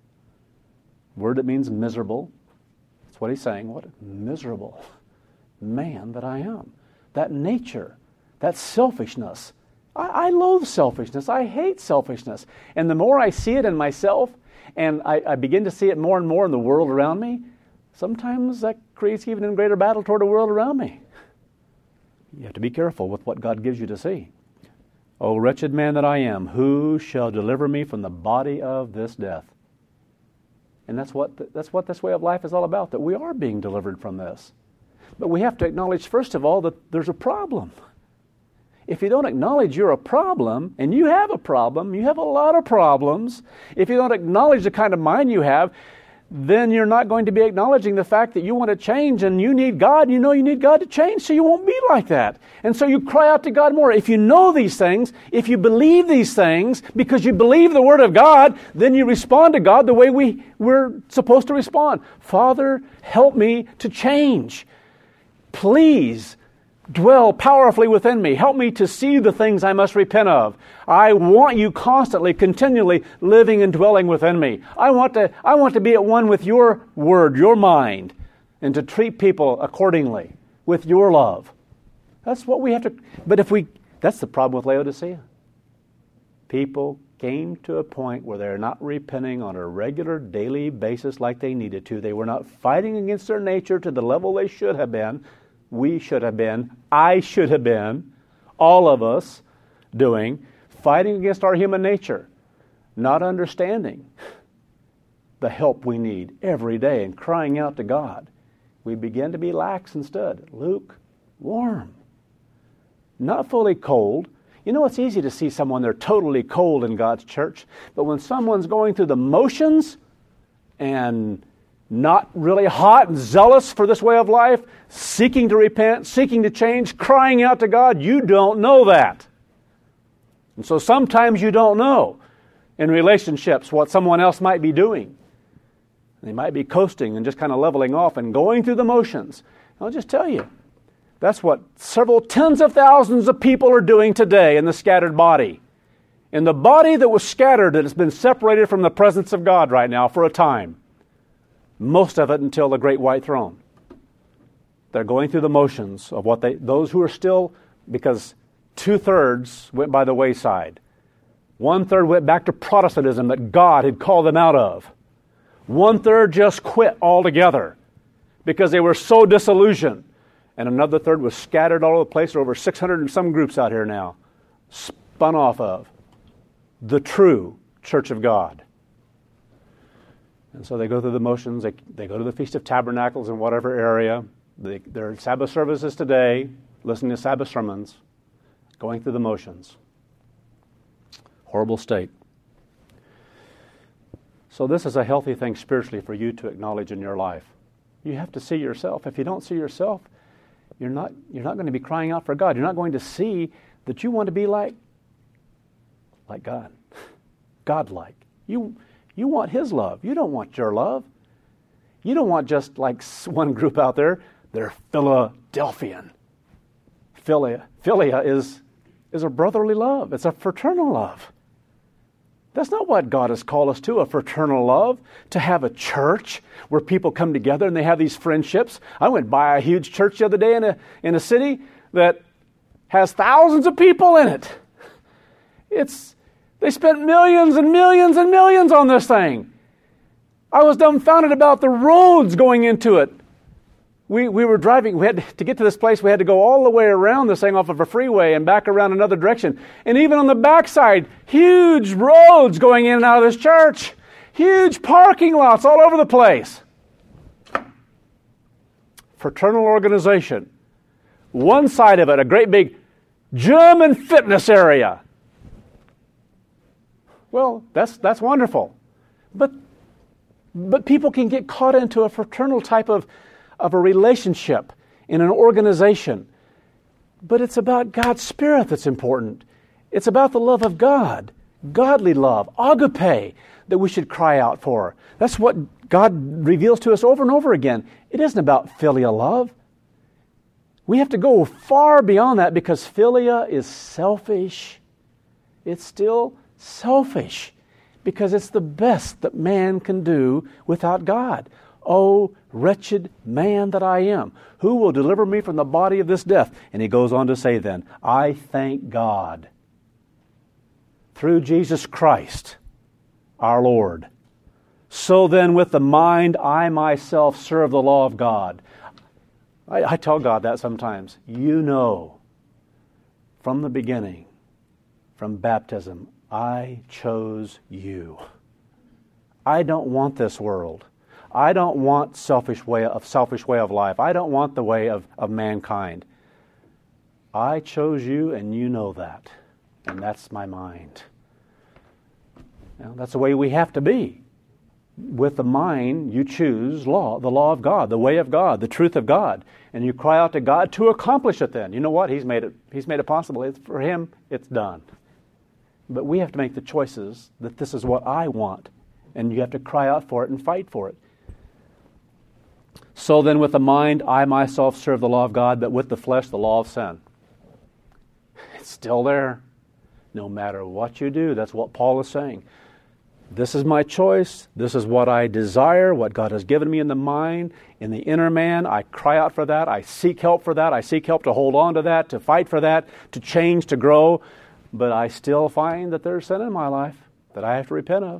that means miserable. That's what he's saying. What a miserable man that I am. That nature, that selfishness. I loathe selfishness. I hate selfishness. And the more I see it in myself, and I begin to see it more and more in the world around me, sometimes that creates even a greater battle toward the world around me. You have to be careful with what God gives you to see. O wretched man that I am, who shall deliver me from the body of this death? And that's what this way of life is all about, that we are being delivered from this. But we have to acknowledge, first of all, that there's a problem. If you don't acknowledge you're a problem, and you have a problem, you have a lot of problems, if you don't acknowledge the kind of mind you have, then you're not going to be acknowledging the fact that you want to change and you need God. You know you need God to change, so you won't be like that. And so you cry out to God more. If you know these things, if you believe these things, because you believe the Word of God, then you respond to God the way we're supposed to respond. Father, help me to change. Please dwell powerfully within me. Help me to see the things I must repent of. I want you constantly, continually living and dwelling within me. I want to be at one with your word, your mind, and to treat people accordingly with your love. That's what we have to. But that's the problem with Laodicea. People came to a point where they're not repenting on a regular daily basis like they needed to. They were not fighting against their nature to the level they should have been. We should have been, I should have been, all of us fighting against our human nature, not understanding the help we need every day and crying out to God. We begin to be lax instead, lukewarm, not fully cold. You know, it's easy to see someone, they're totally cold in God's church, but when someone's going through the motions and not really hot and zealous for this way of life, seeking to repent, seeking to change, crying out to God, you don't know that. And so sometimes you don't know in relationships what someone else might be doing. They might be coasting and just kind of leveling off and going through the motions. I'll just tell you, that's what several tens of thousands of people are doing today in the scattered body. In the body that was scattered, that has been separated from the presence of God right now for a time. Most of it until the great white throne. They're going through the motions of those who are still, because 2/3 went by the wayside. 1/3 went back to Protestantism that God had called them out of. 1/3 just quit altogether because they were so disillusioned. And another third was scattered all over the place. There are over 600 and some groups out here now, spun off of the true Church of God. And so they go through the motions. They go to the Feast of Tabernacles in whatever area. There are Sabbath services today, listening to Sabbath sermons, going through the motions. Horrible state. So this is a healthy thing spiritually for you to acknowledge in your life. You have to see yourself. If you don't see yourself, you're not going to be crying out for God. You're not going to see that you want to be like God. God-like. You want His love. You don't want your love. You don't want just like one group out there. They're Philadelphian. Philia is a brotherly love. It's a fraternal love. That's not what God has called us to, a fraternal love, to have a church where people come together and they have these friendships. I went by a huge church the other day in a city that has thousands of people in it. They spent millions and millions and millions on this thing. I was dumbfounded about the roads going into it. We were driving, to get to this place, we had to go all the way around this thing off of a freeway and back around another direction. And even on the backside, huge roads going in and out of this church. Huge parking lots all over the place. Fraternal organization. One side of it, a great big gym and fitness area. Well, that's wonderful. But people can get caught into a fraternal type of a relationship in an organization. But it's about God's Spirit that's important. It's about the love of God, godly love, agape, that we should cry out for. That's what God reveals to us over and over again. It isn't about filial love. We have to go far beyond that because philia is selfish. It's still selfish because it's the best that man can do without God. Oh, wretched man that I am, who will deliver me from the body of this death? And he goes on to say then, I thank God through Jesus Christ, our Lord. So then with the mind, I myself serve the law of God. I tell God that sometimes. You know, from the beginning, from baptism, I chose you. I don't want this world. I don't want selfish way of life. I don't want the way of mankind. I chose you and you know that. And that's my mind. Now, that's the way we have to be. With the mind, you choose the law of God, the way of God, the truth of God. And you cry out to God to accomplish it then. You know what? He's made it possible. For Him, it's done. But we have to make the choices that this is what I want. And you have to cry out for it and fight for it. So then with the mind, I myself serve the law of God, but with the flesh, the law of sin. It's still there. No matter what you do, that's what Paul is saying. This is my choice. This is what I desire, what God has given me in the mind, in the inner man. I cry out for that. I seek help for that. I seek help to hold on to that, to fight for that, to change, to grow. But I still find that there's sin in my life that I have to repent of.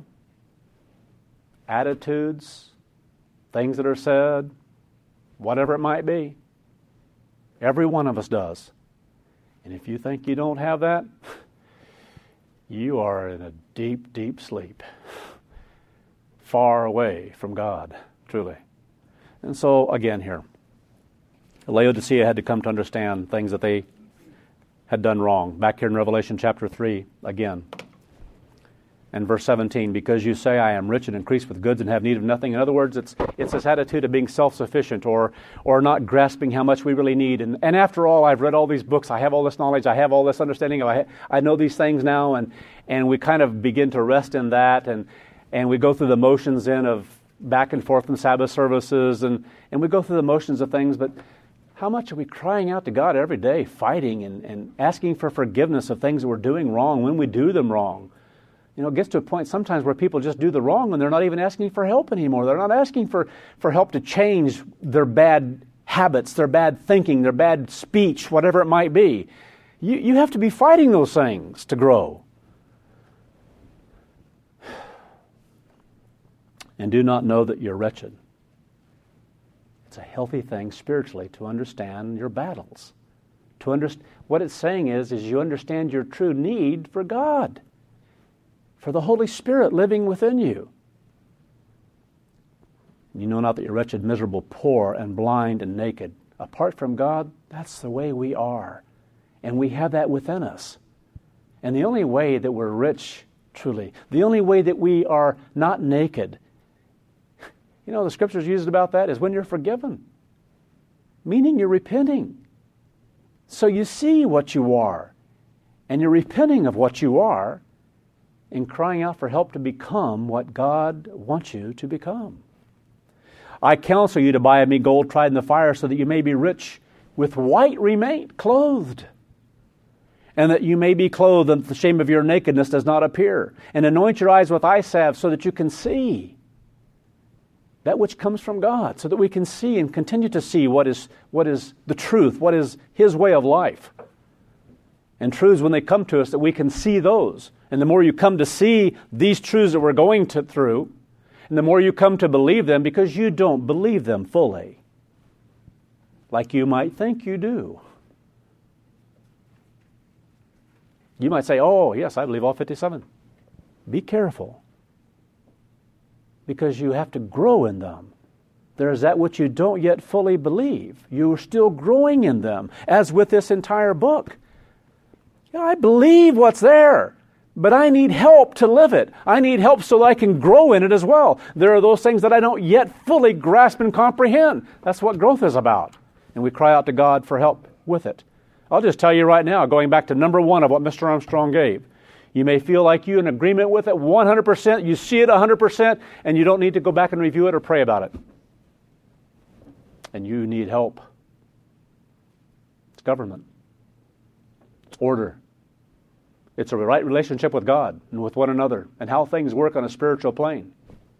Attitudes, things that are said, whatever it might be. Every one of us does. And if you think you don't have that, you are in a deep, deep sleep. Far away from God, truly. And so, again here, Laodicea had to come to understand things that they had done wrong. Back here in Revelation chapter 3, again. And verse 17, because you say, I am rich and increased with goods and have need of nothing. In other words, it's this attitude of being self-sufficient or not grasping how much we really need. And after all, I've read all these books. I have all this knowledge. I have all this understanding. I know these things now. And we kind of begin to rest in that. And we go through the motions then of back and forth in Sabbath services. And we go through the motions of things. But how much are we crying out to God every day, fighting and asking for forgiveness of things that we're doing wrong when we do them wrong? You know, it gets to a point sometimes where people just do the wrong and they're not even asking for help anymore. They're not asking for help to change their bad habits, their bad thinking, their bad speech, whatever it might be. You have to be fighting those things to grow. And do not know that you're wretched. It's a healthy thing spiritually to understand your battles. What it's saying is you understand your true need for God, for the Holy Spirit living within you. You know not that you're wretched, miserable, poor, and blind, and naked. Apart from God, that's the way we are. And we have that within us. And the only way that we're rich, truly, the only way that we are not naked, you know, the Scriptures used about that is when you're forgiven. Meaning you're repenting. So you see what you are, and you're repenting of what you are and crying out for help to become what God wants you to become. I counsel you to buy of me gold tried in the fire, so that you may be rich, with white raiment, clothed, and that you may be clothed, and the shame of your nakedness does not appear. And anoint your eyes with eye salve, so that you can see that which comes from God, so that we can see and continue to see what is the truth, what is His way of life. And truths, when they come to us, that we can see those. And the more you come to see these truths that we're going through, and the more you come to believe them, because you don't believe them fully, like you might think you do. You might say, oh, yes, I believe all 57. Be careful, because you have to grow in them. There is that which you don't yet fully believe. You're still growing in them, as with this entire book. Yeah, I believe what's there, but I need help to live it. I need help so that I can grow in it as well. There are those things that I don't yet fully grasp and comprehend. That's what growth is about. And we cry out to God for help with it. I'll just tell you right now, going back to number 1 of what Mr. Armstrong gave. You may feel like you're in agreement with it 100%, you see it 100%, and you don't need to go back and review it or pray about it. And you need help. It's government. It's order. It's a right relationship with God and with one another, and how things work on a spiritual plane.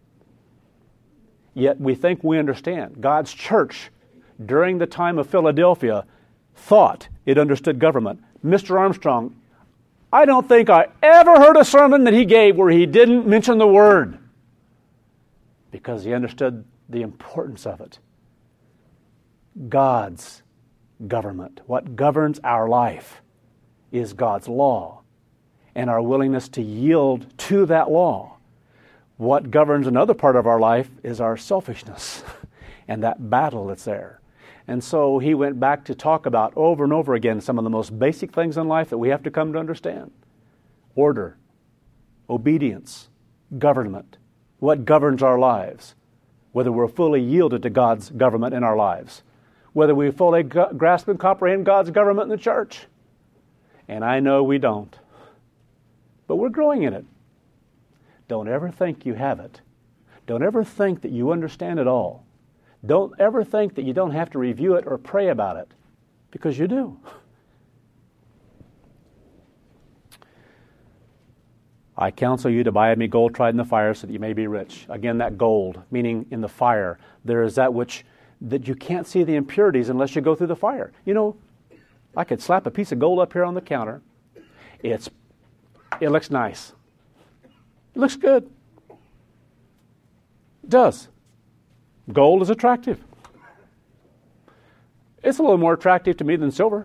Yet we think we understand. God's church, during the time of Philadelphia, thought it understood government. Mr. Armstrong, I don't think I ever heard a sermon that he gave where he didn't mention the word, because he understood the importance of it. God's government, what governs our life, is God's law and our willingness to yield to that law. What governs another part of our life is our selfishness and that battle that's there. And so he went back to talk about over and over again some of the most basic things in life that we have to come to understand. Order, obedience, government, what governs our lives, whether we're fully yielded to God's government in our lives, whether we fully grasp and comprehend God's government in the church. And I know we don't. But we're growing in it. Don't ever think you have it. Don't ever think that you understand it all. Don't ever think that you don't have to review it or pray about it, because you do. I counsel you to buy of me gold tried in the fire, so that you may be rich. Again, that gold, meaning in the fire. There is that which that you can't see the impurities unless you go through the fire. You know, I could slap a piece of gold up here on the counter. It looks nice. It looks good. It does. Gold is attractive. It's a little more attractive to me than silver.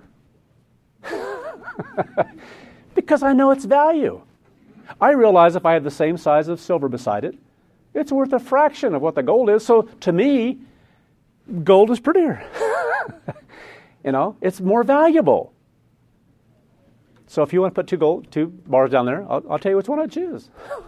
Because I know its value. I realize if I have the same size of silver beside it, it's worth a fraction of what the gold is. So to me, gold is prettier. You know, it's more valuable. So if you want to put two bars down there, I'll tell you which one I choose.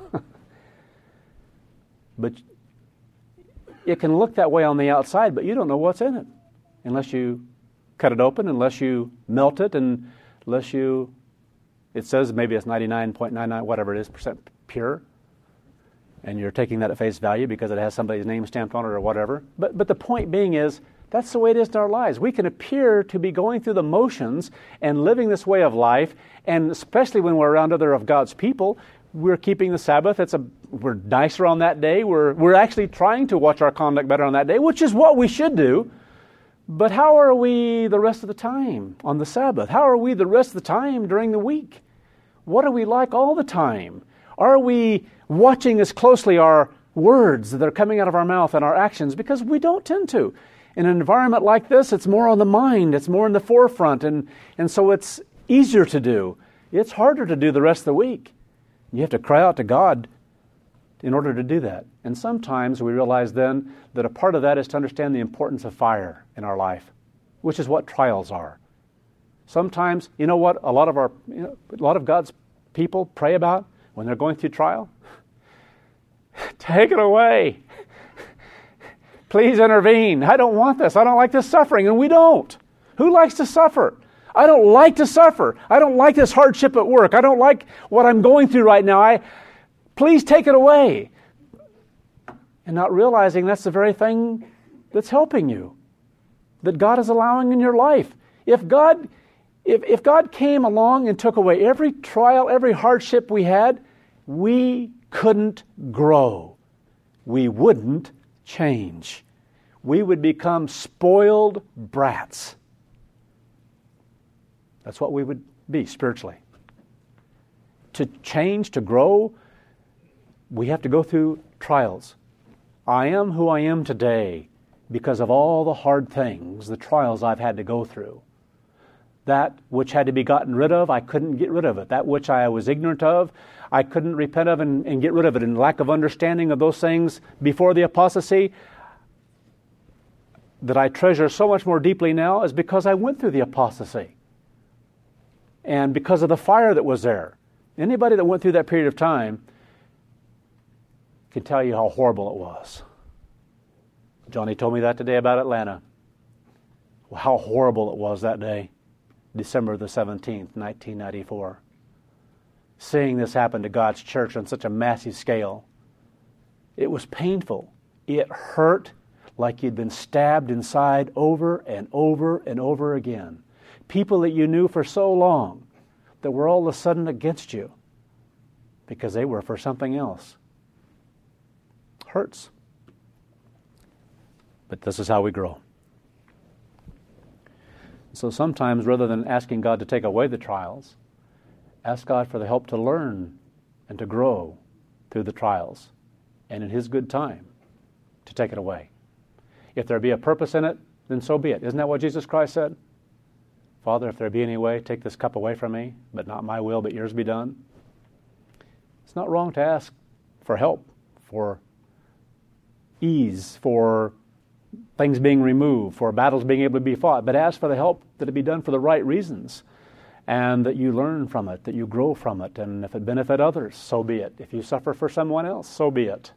But it can look that way on the outside, but you don't know what's in it unless you cut it open, unless you melt it, and unless you, it says maybe it's 99.99, whatever it is, percent pure, and you're taking that at face value because it has somebody's name stamped on it or whatever. But the point being is, that's the way it is in our lives. We can appear to be going through the motions and living this way of life, and especially when we're around other of God's people, we're keeping the Sabbath. We're nicer on that day. We're actually trying to watch our conduct better on that day, which is what we should do. But how are we the rest of the time on the Sabbath? How are we the rest of the time during the week? What are we like all the time? Are we watching as closely our words that are coming out of our mouth and our actions? Because we don't tend to. In an environment like this, it's more on the mind. It's more in the forefront. And so it's easier to do. It's harder to do the rest of the week. You have to cry out to God in order to do that. And sometimes we realize then that a part of that is to understand the importance of fire in our life, which is what trials are. Sometimes, you know what a lot of God's people pray about when they're going through trial? Take it away. Please intervene. I don't want this. I don't like this suffering. And we don't. Who likes to suffer? I don't like to suffer. I don't like this hardship at work. I don't like what I'm going through right now. Please take it away. And not realizing that's the very thing that's helping you, that God is allowing in your life. If God came along and took away every trial, every hardship we had, we couldn't grow. We wouldn't change. We would become spoiled brats. That's what we would be spiritually. To change, to grow, we have to go through trials. I am who I am today because of all the hard things, the trials I've had to go through. That which had to be gotten rid of, I couldn't get rid of it. That which I was ignorant of, I couldn't repent of and get rid of it. And lack of understanding of those things before the apostasy that I treasure so much more deeply now is because I went through the apostasy. And because of the fire that was there. Anybody that went through that period of time can tell you how horrible it was. Johnny told me that today about Atlanta. How horrible it was that day. December the 17th, 1994. Seeing this happen to God's church on such a massive scale. It was painful. It hurt like you'd been stabbed inside over and over and over again. People that you knew for so long that were all of a sudden against you because they were for something else. Hurts. But this is how we grow. So sometimes, rather than asking God to take away the trials, ask God for the help to learn and to grow through the trials, and in His good time to take it away. If there be a purpose in it, then so be it. Isn't that what Jesus Christ said? Father, if there be any way, take this cup away from me, but not my will, but yours be done. It's not wrong to ask for help, for ease, for things being removed, for battles being able to be fought, but ask for the help that it be done for the right reasons, and that you learn from it, that you grow from it, and if it benefit others, so be it. If you suffer for someone else, so be it.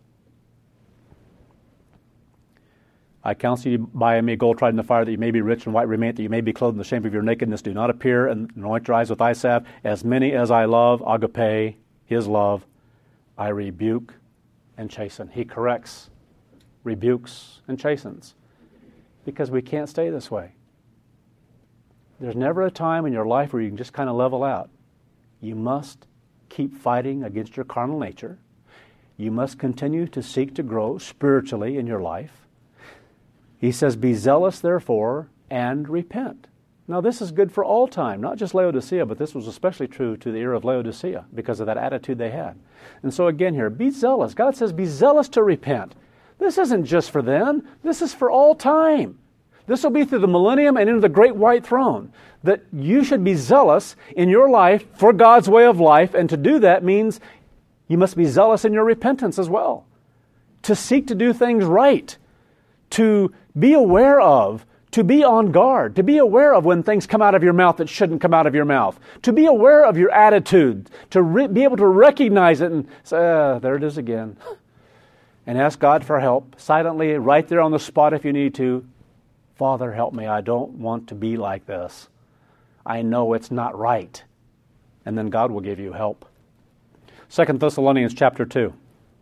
I counsel you, buy of me gold tried in the fire, that you may be rich and white raiment, that you may be clothed in the shame of your nakedness. Do not appear and anoint your eyes with eye salve. As many as I love, agape, His love, I rebuke and chasten. He corrects, rebukes, and chastens. Because we can't stay this way. There's never a time in your life where you can just kind of level out. You must keep fighting against your carnal nature. You must continue to seek to grow spiritually in your life. He says, be zealous, therefore, and repent. Now, this is good for all time, not just Laodicea, but this was especially true to the era of Laodicea because of that attitude they had. And so again here, be zealous. God says, be zealous to repent. This isn't just for then. This is for all time. This will be through the millennium and into the great white throne. That you should be zealous in your life for God's way of life, and to do that means you must be zealous in your repentance as well. To seek to do things right. To be aware of, to be on guard, to be aware of when things come out of your mouth that shouldn't come out of your mouth. To be aware of your attitude, to be able to recognize it and say, there it is again. And ask God for help, silently, right there on the spot if you need to. Father, help me. I don't want to be like this. I know it's not right. And then God will give you help. 2 Thessalonians chapter 2.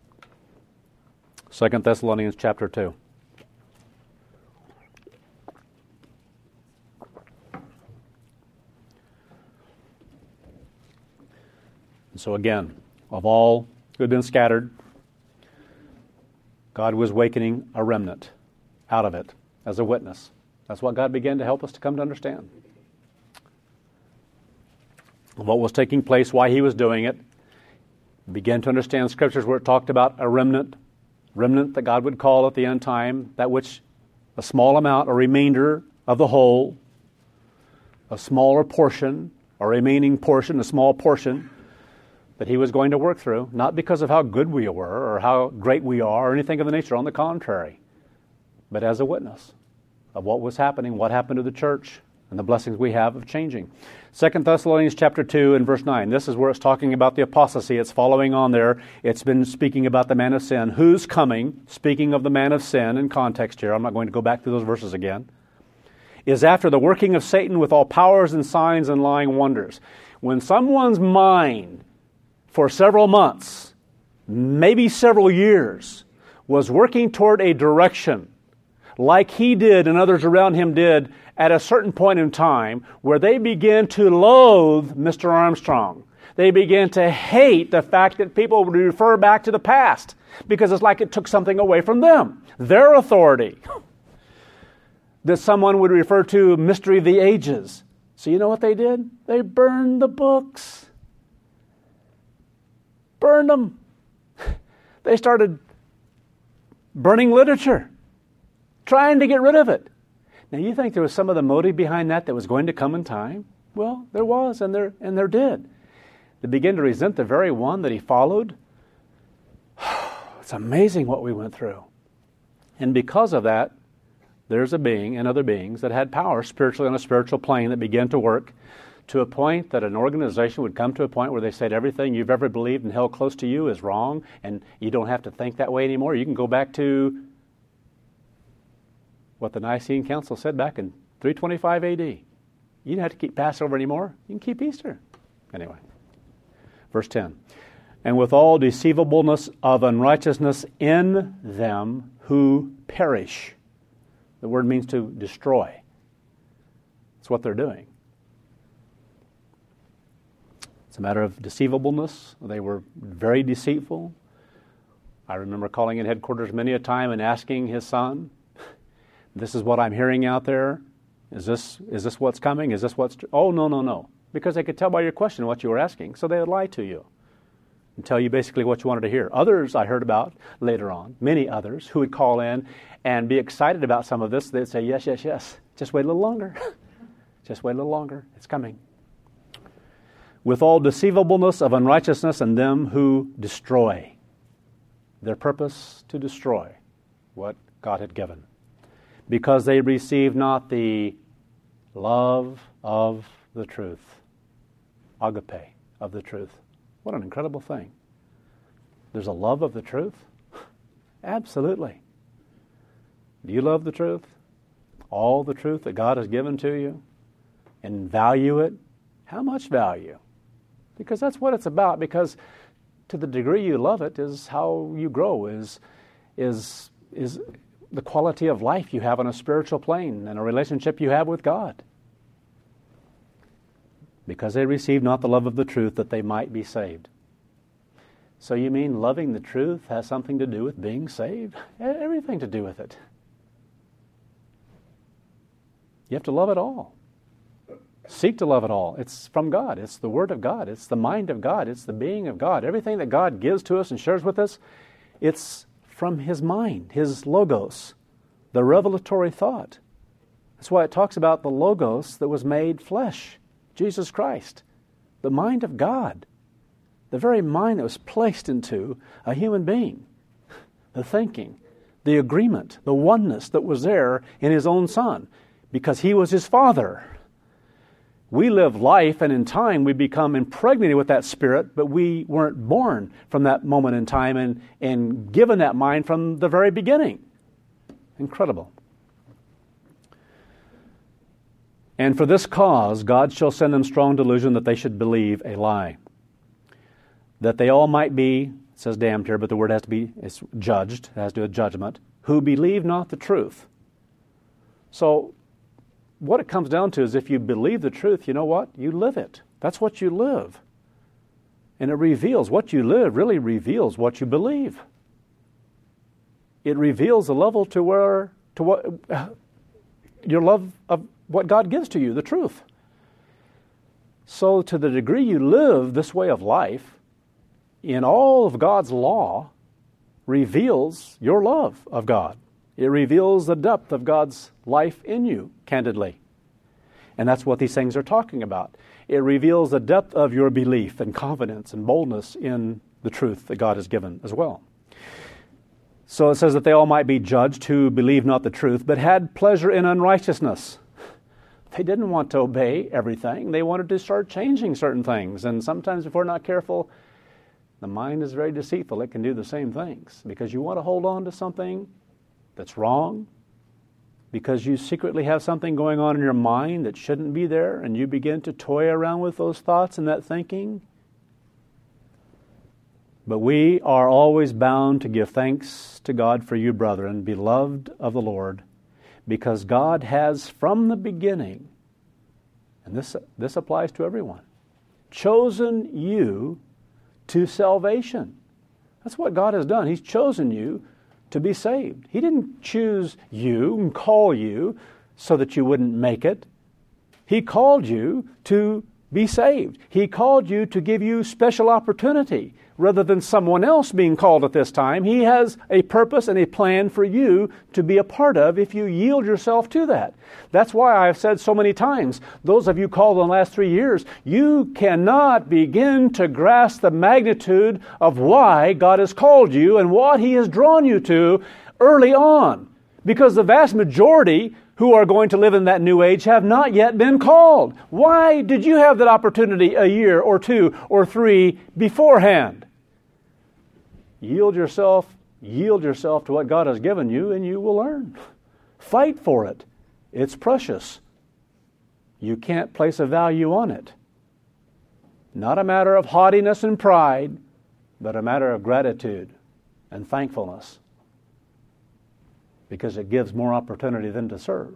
2 Thessalonians chapter 2. So again, of all who had been scattered, God was awakening a remnant out of it as a witness. That's what God began to help us to come to understand. What was taking place, why He was doing it. Began to understand Scriptures where it talked about a remnant that God would call at the end time, that which a small amount, a remainder of the whole, a smaller portion, a remaining portion, a small portion, that He was going to work through, not because of how good we were or how great we are or anything of the nature, on the contrary, but as a witness of what was happening, what happened to the church, and the blessings we have of changing. 2 Thessalonians chapter 2 and verse 9. This is where it's talking about the apostasy. It's following on there. It's been speaking about the man of sin. Who's coming? Speaking of the man of sin in context here. I'm not going to go back through those verses again. is after the working of Satan with all powers and signs and lying wonders. When someone's mind for several months, maybe several years, was working toward a direction like he did and others around him did at a certain point in time, where they began to loathe Mr. Armstrong. They began to hate the fact that people would refer back to the past because it's like it took something away from them, their authority. That someone would refer to mystery of the ages. So you know what they did? They burned the books. Burned them. They started burning literature, trying to get rid of it. Now you think there was some of the motive behind that was going to come in time? Well, there was, and there did. They began to resent the very one that he followed. It's amazing what we went through. And because of that, there's a being and other beings that had power spiritually on a spiritual plane that began to work to a point that an organization would come to a point where they said everything you've ever believed and held close to you is wrong, and you don't have to think that way anymore. You can go back to what the Nicene Council said back in 325 AD. You don't have to keep Passover anymore. You can keep Easter. Anyway, verse 10. And with all deceivableness of unrighteousness in them who perish. The word means to destroy. That's what they're doing. It's a matter of deceivableness. They were very deceitful. I remember calling in headquarters many a time and asking his son, this is what I'm hearing out there. Is this what's coming? Is this what's... Oh, no. Because they could tell by your question what you were asking, so they would lie to you and tell you basically what you wanted to hear. Others I heard about later on, many others, who would call in and be excited about some of this. They'd say, yes. Just wait a little longer. Just wait a little longer. It's coming. With all deceivableness of unrighteousness in them who destroy. Their purpose to destroy what God had given. Because they receive not the love of the truth. Agape of the truth. What an incredible thing. There's a love of the truth? Absolutely. Do you love the truth? All the truth that God has given to you? And value it? How much value? Because that's what it's about. Because to the degree you love it is how you grow, is the quality of life you have on a spiritual plane and a relationship you have with God. Because they received not the love of the truth that they might be saved. So you mean loving the truth has something to do with being saved? Everything to do with it. You have to love it all. Seek to love it all. It's from God. It's the Word of God. It's the mind of God. It's the being of God. Everything that God gives to us and shares with us, it's from His mind, His logos, the revelatory thought. That's why it talks about the logos that was made flesh, Jesus Christ, the mind of God, the very mind that was placed into a human being, the thinking, the agreement, the oneness that was there in His own Son, because He was His Father. We live life, and in time we become impregnated with that Spirit, but we weren't born from that moment in time and given that mind from the very beginning. Incredible. And for this cause God shall send them strong delusion that they should believe a lie, that they all might be, it says damned here, but the word has to be, it's judged, it has to do with judgment, who believe not the truth. So what it comes down to is if you believe the truth, you know what? You live it. That's what you live. And it reveals, what you live really reveals what you believe. It reveals the level to what your love of what God gives to you, the truth. So to the degree you live this way of life, in all of God's law, reveals your love of God. It reveals the depth of God's life in you, candidly. And that's what these things are talking about. It reveals the depth of your belief and confidence and boldness in the truth that God has given as well. So it says that they all might be judged who believe not the truth, but had pleasure in unrighteousness. They didn't want to obey everything. They wanted to start changing certain things. And sometimes if we're not careful, the mind is very deceitful. It can do the same things because you want to hold on to something that's wrong, because you secretly have something going on in your mind that shouldn't be there, and you begin to toy around with those thoughts and that thinking? But we are always bound to give thanks to God for you, brethren, beloved of the Lord, because God has from the beginning, and this applies to everyone, chosen you to salvation. That's what God has done. He's chosen you to be saved. He didn't choose you and call you so that you wouldn't make it. He called you to be saved. He called you to give you special opportunity. Rather than someone else being called at this time, He has a purpose and a plan for you to be a part of if you yield yourself to that. That's why I've said so many times, those of you called in the last 3 years, you cannot begin to grasp the magnitude of why God has called you and what He has drawn you to early on. Because the vast majority who are going to live in that new age have not yet been called. Why did you have that opportunity a year or 2 or 3 beforehand? Yield yourself to what God has given you, and you will learn. Fight for it. It's precious. You can't place a value on it. Not a matter of haughtiness and pride, but a matter of gratitude and thankfulness, because it gives more opportunity than to serve.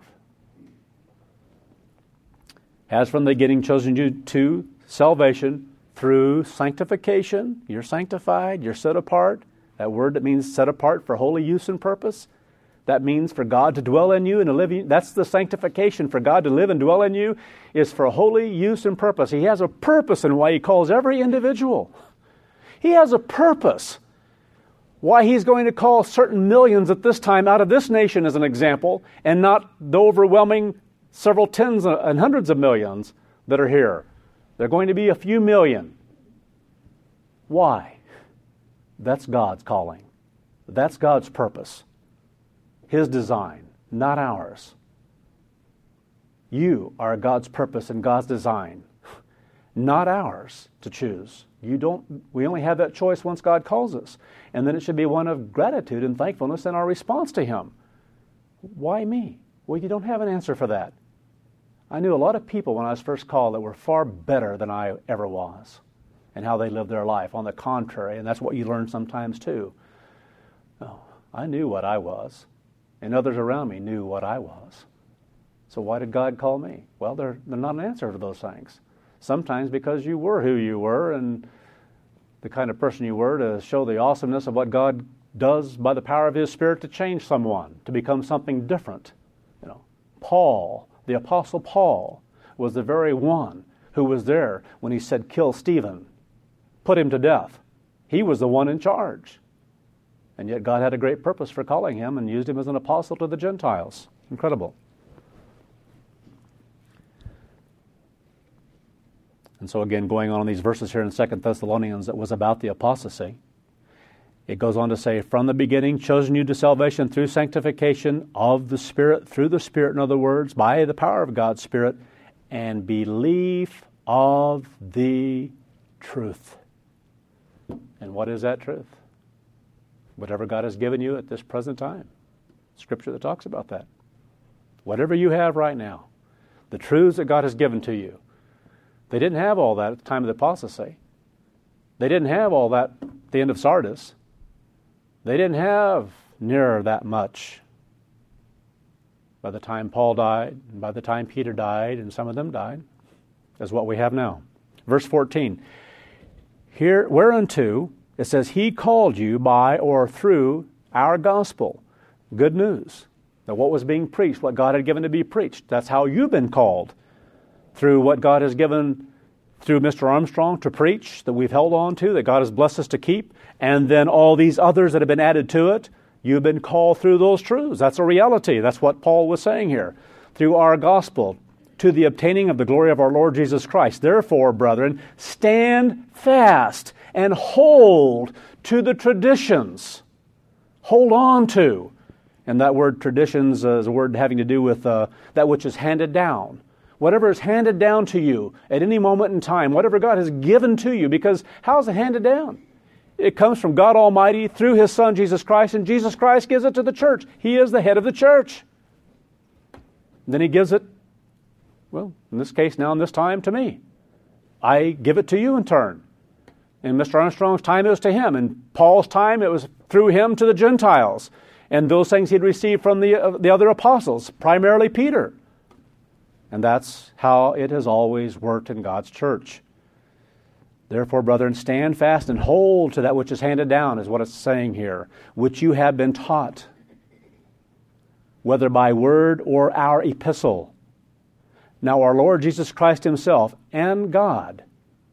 Has from the beginning chosen you to salvation through sanctification. You're sanctified, you're set apart. That word that means set apart for holy use and purpose. That means for God to dwell in you and to live in you. That's the sanctification. For God to live and dwell in you is for holy use and purpose. He has a purpose in why He calls every individual. He has a purpose why He's going to call certain millions at this time out of this nation as an example, and not the overwhelming several tens and hundreds of millions that are here. They're going to be a few million. Why? That's God's calling. That's God's purpose. His design, not ours. You are God's purpose and God's design, not ours to choose. We only have that choice once God calls us. And then it should be one of gratitude and thankfulness in our response to Him. Why me? Well, you don't have an answer for that. I knew a lot of people when I was first called that were far better than I ever was, and how they lived their life. On the contrary, and that's what you learn sometimes too. No, I knew what I was, and others around me knew what I was. So why did God call me? Well, they're not an answer to those things. Sometimes because you were who you were and the kind of person you were, to show the awesomeness of what God does by the power of His Spirit to change someone, to become something different. Paul, the Apostle Paul, was the very one who was there when He said, kill Stephen, put him to death. He was the one in charge. And yet God had a great purpose for calling him and used him as an apostle to the Gentiles. Incredible. And so again, going on in these verses here in 2 Thessalonians, it was about the apostasy. It goes on to say, from the beginning, chosen you to salvation through sanctification of the Spirit, through the Spirit, in other words, by the power of God's Spirit, and belief of the truth. And what is that truth? Whatever God has given you at this present time. Scripture that talks about that. Whatever you have right now, the truths that God has given to you. They didn't have all that at the time of the apostasy. They didn't have all that at the end of Sardis. They didn't have near that much by the time Paul died, and by the time Peter died, and some of them died, as what we have now. Verse 14. Here, whereunto, it says, He called you by or through our gospel. Good news. That what was being preached, what God had given to be preached. That's how you've been called. Through what God has given through Mr. Armstrong to preach, that we've held on to, that God has blessed us to keep, and then all these others that have been added to it, you've been called through those truths. That's a reality. That's what Paul was saying here. Through our gospel, to the obtaining of the glory of our Lord Jesus Christ. Therefore, brethren, stand fast and hold to the traditions. Hold on to. And that word traditions is a word having to do with that which is handed down. Whatever is handed down to you at any moment in time, whatever God has given to you, because how is it handed down? It comes from God Almighty through His Son, Jesus Christ, and Jesus Christ gives it to the church. He is the head of the church. And then he gives it, well, in this case now in this time, to me. I give it to you in turn. In Mr. Armstrong's time, it was to him. In Paul's time, it was through him to the Gentiles. And those things he'd received from the other apostles, primarily Peter. And that's how it has always worked in God's church. Therefore, brethren, stand fast and hold to that which is handed down, is what it's saying here, which you have been taught, whether by word or our epistle. Now our Lord Jesus Christ himself and God,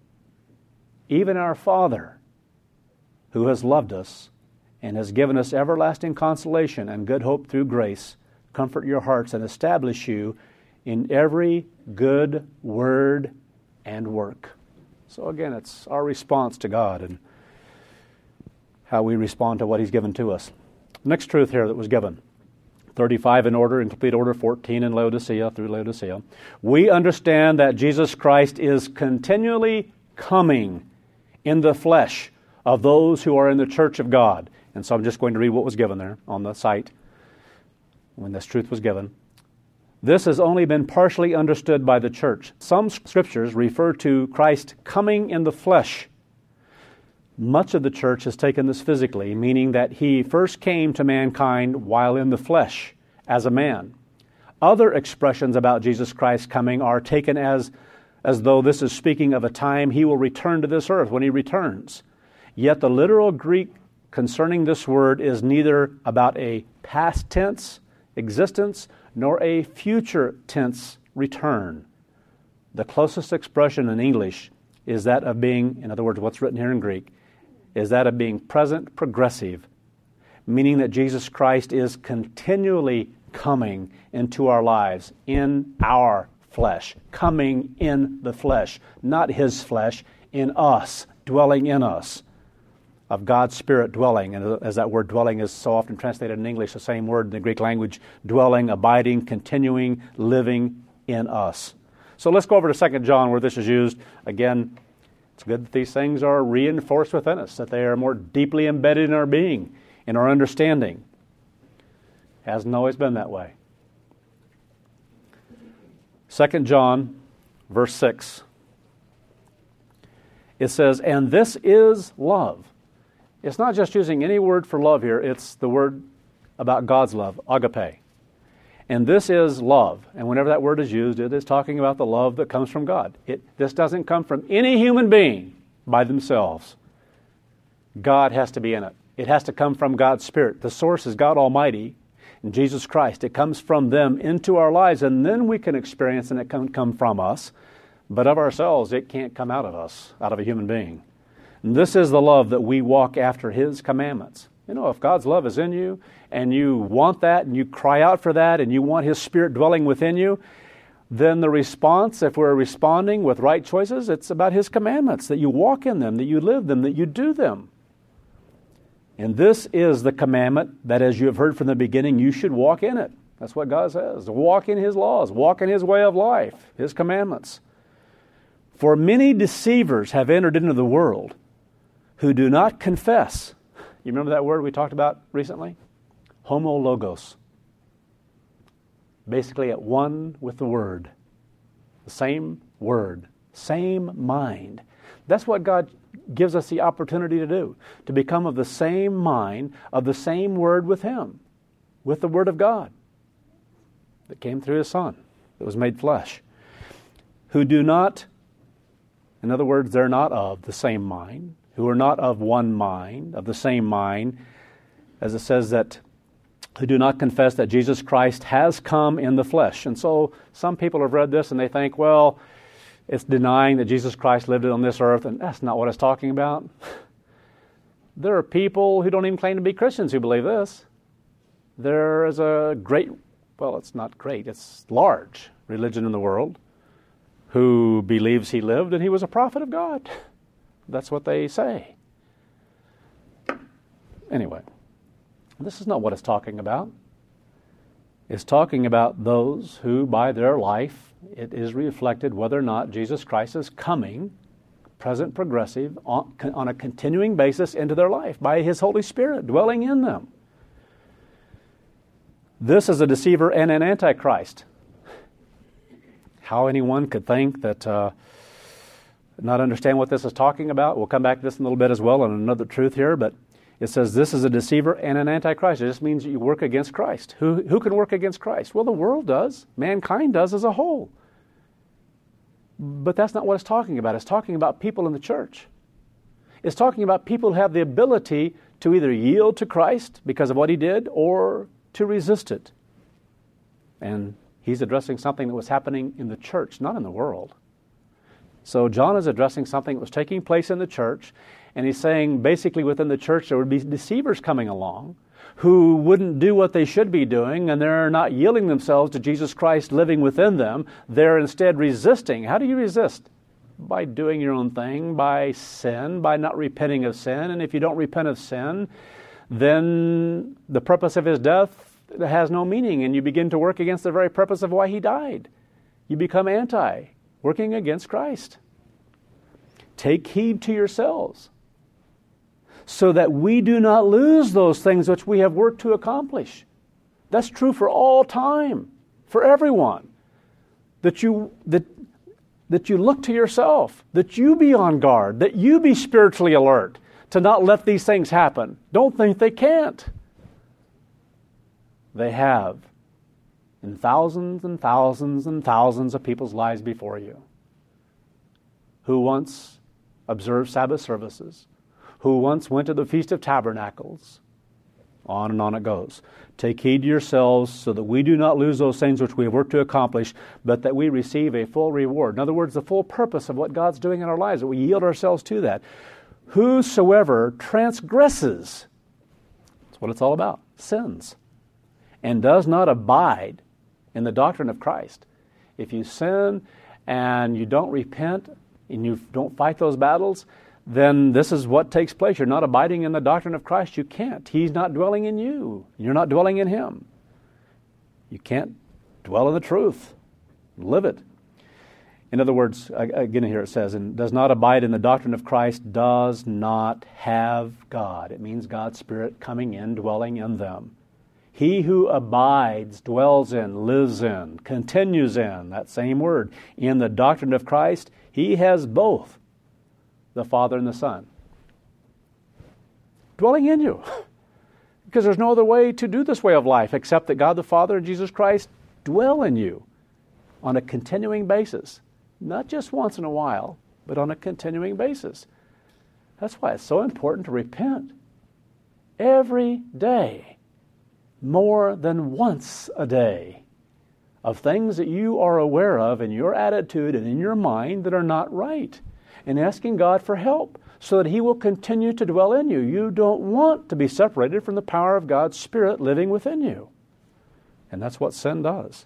even our Father, who has loved us and has given us everlasting consolation and good hope through grace, comfort your hearts and establish you in every good word and work. So again, it's our response to God and how we respond to what he's given to us. Next truth here that was given. 35 in order, in complete order, 14 in Laodicea, through Laodicea. We understand that Jesus Christ is continually coming in the flesh of those who are in the church of God. And so I'm just going to read what was given there on the site when this truth was given. This has only been partially understood by the church. Some scriptures refer to Christ coming in the flesh. Much of the church has taken this physically, meaning that he first came to mankind while in the flesh, as a man. Other expressions about Jesus Christ coming are taken as though this is speaking of a time he will return to this earth, when he returns. Yet the literal Greek concerning this word is neither about a past tense existence nor a future tense return. The closest expression in English is that of being, in other words, what's written here in Greek, is that of being present progressive, meaning that Jesus Christ is continually coming into our lives in our flesh, coming in the flesh, not his flesh, in us, dwelling in us, of God's Spirit dwelling. And as that word dwelling is so often translated in English, the same word in the Greek language, dwelling, abiding, continuing, living in us. So let's go over to 2 John where this is used. Again, it's good that these things are reinforced within us, that they are more deeply embedded in our being, in our understanding. Hasn't always been that way. 2 John, verse 6. It says, and this is love. It's not just using any word for love here, it's the word about God's love, agape. And this is love. And whenever that word is used, it is talking about the love that comes from God. This doesn't come from any human being by themselves. God has to be in it. It has to come from God's Spirit. The source is God Almighty and Jesus Christ. It comes from them into our lives, and then we can experience, and it can come from us. But of ourselves, it can't come out of us, out of a human being. And this is the love that we walk after his commandments. You know, if God's love is in you, and you want that, and you cry out for that, and you want his Spirit dwelling within you, then the response, if we're responding with right choices, it's about his commandments, that you walk in them, that you live them, that you do them. And this is the commandment that, as you have heard from the beginning, you should walk in it. That's what God says. Walk in his laws. Walk in his way of life, his commandments. For many deceivers have entered into the world who do not confess. You remember that word we talked about recently? Homologos. Basically at one with the Word. The same word. Same mind. That's what God gives us the opportunity to do. To become of the same mind, of the same word with him. With the Word of God. That came through his Son. That was made flesh. Who do not, in other words, they're not of the same mind. Who are not of one mind, of the same mind, as it says that who do not confess that Jesus Christ has come in the flesh. And so some people have read this and they think, well, it's denying that Jesus Christ lived on this earth, and that's not what it's talking about. There are people who don't even claim to be Christians who believe this. There is a great, well, it's not great, it's large religion in the world who believes he lived and he was a prophet of God. That's what they say. Anyway, this is not what it's talking about. It's talking about those who, by their life, it is reflected whether or not Jesus Christ is coming, present progressive, on a continuing basis into their life by his Holy Spirit dwelling in them. This is a deceiver and an antichrist. how anyone could think that, not understand what this is talking about. We'll come back to this in a little bit as well on another truth here, but it says this is a deceiver and an antichrist. It just means that you work against Christ. Who can work against Christ? Well, the world does. Mankind does as a whole. But that's not what it's talking about. It's talking about people in the church. It's talking about people who have the ability to either yield to Christ because of what he did or to resist it. And he's addressing something that was happening in the church, not in the world. So John is addressing something that was taking place in the church, and he's saying basically within the church there would be deceivers coming along who wouldn't do what they should be doing, and they're not yielding themselves to Jesus Christ living within them. They're instead resisting. How do you resist? By doing your own thing, by sin, by not repenting of sin. And if you don't repent of sin, then the purpose of his death has no meaning, and you begin to work against the very purpose of why he died. You become working against Christ. Take heed to yourselves, so that we do not lose those things which we have worked to accomplish. That's true for all time, for everyone. That you look to yourself, that you be on guard, that you be spiritually alert to not let these things happen. Don't think they can't. They have in thousands and thousands and thousands of people's lives before you, who once observed Sabbath services, who once went to the Feast of Tabernacles. On and on it goes. Take heed to yourselves so that we do not lose those things which we have worked to accomplish, but that we receive a full reward. In other words, the full purpose of what God's doing in our lives, that we yield ourselves to that. Whosoever transgresses, that's what it's all about, sins, and does not abide in the doctrine of Christ. If you sin and you don't repent and you don't fight those battles, then this is what takes place. You're not abiding in the doctrine of Christ. You can't. He's not dwelling in you. You're not dwelling in him. You can't dwell in the truth. Live it. In other words, again here it says, and does not abide in the doctrine of Christ does not have God. It means God's Spirit coming in, dwelling in them. He who abides, dwells in, lives in, continues in, that same word, in the doctrine of Christ, he has both the Father and the Son dwelling in you. Because there's no other way to do this way of life except that God the Father and Jesus Christ dwell in you on a continuing basis. Not just once in a while, but on a continuing basis. That's why it's so important to repent every day, more than once a day, of things that you are aware of in your attitude and in your mind that are not right, and asking God for help so that he will continue to dwell in you. You don't want to be separated from the power of God's Spirit living within you. And that's what sin does.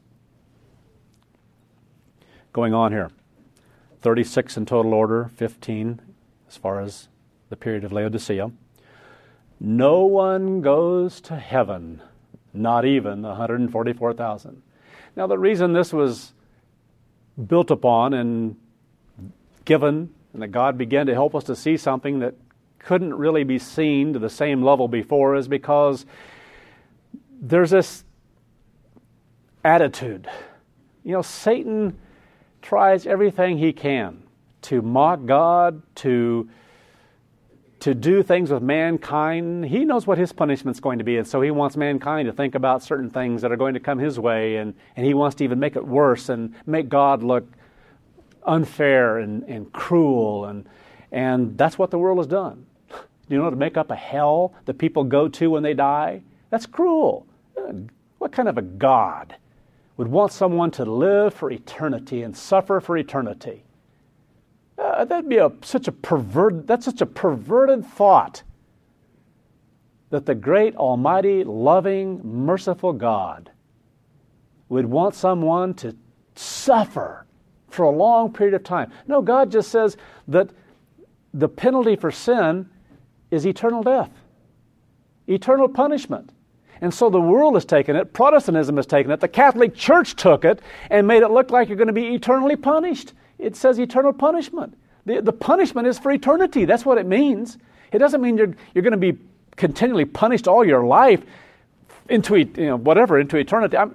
Going on here. 36 in total order, 15 as far as the period of Laodicea. No one goes to heaven, not even the 144,000. Now the reason this was built upon and given, and that God began to help us to see something that couldn't really be seen to the same level before, is because there's this attitude. Satan tries everything he can to mock God, to do things with mankind. He knows what his punishment's going to be, and so he wants mankind to think about certain things that are going to come his way, and he wants to even make it worse and make God look unfair and cruel, and that's what the world has done. To make up a hell that people go to when they die, that's cruel. What kind of a God would want someone to live for eternity and suffer for eternity? That'd be such a perverted thought, that the great, almighty, loving, merciful God would want someone to suffer for a long period of time. No, God just says that the penalty for sin is eternal death, eternal punishment. And so the world has taken it, Protestantism has taken it, the Catholic Church took it and made it look like you're going to be eternally punished. It says eternal punishment. The punishment is for eternity. That's what it means. It doesn't mean you're going to be continually punished all your life into eternity.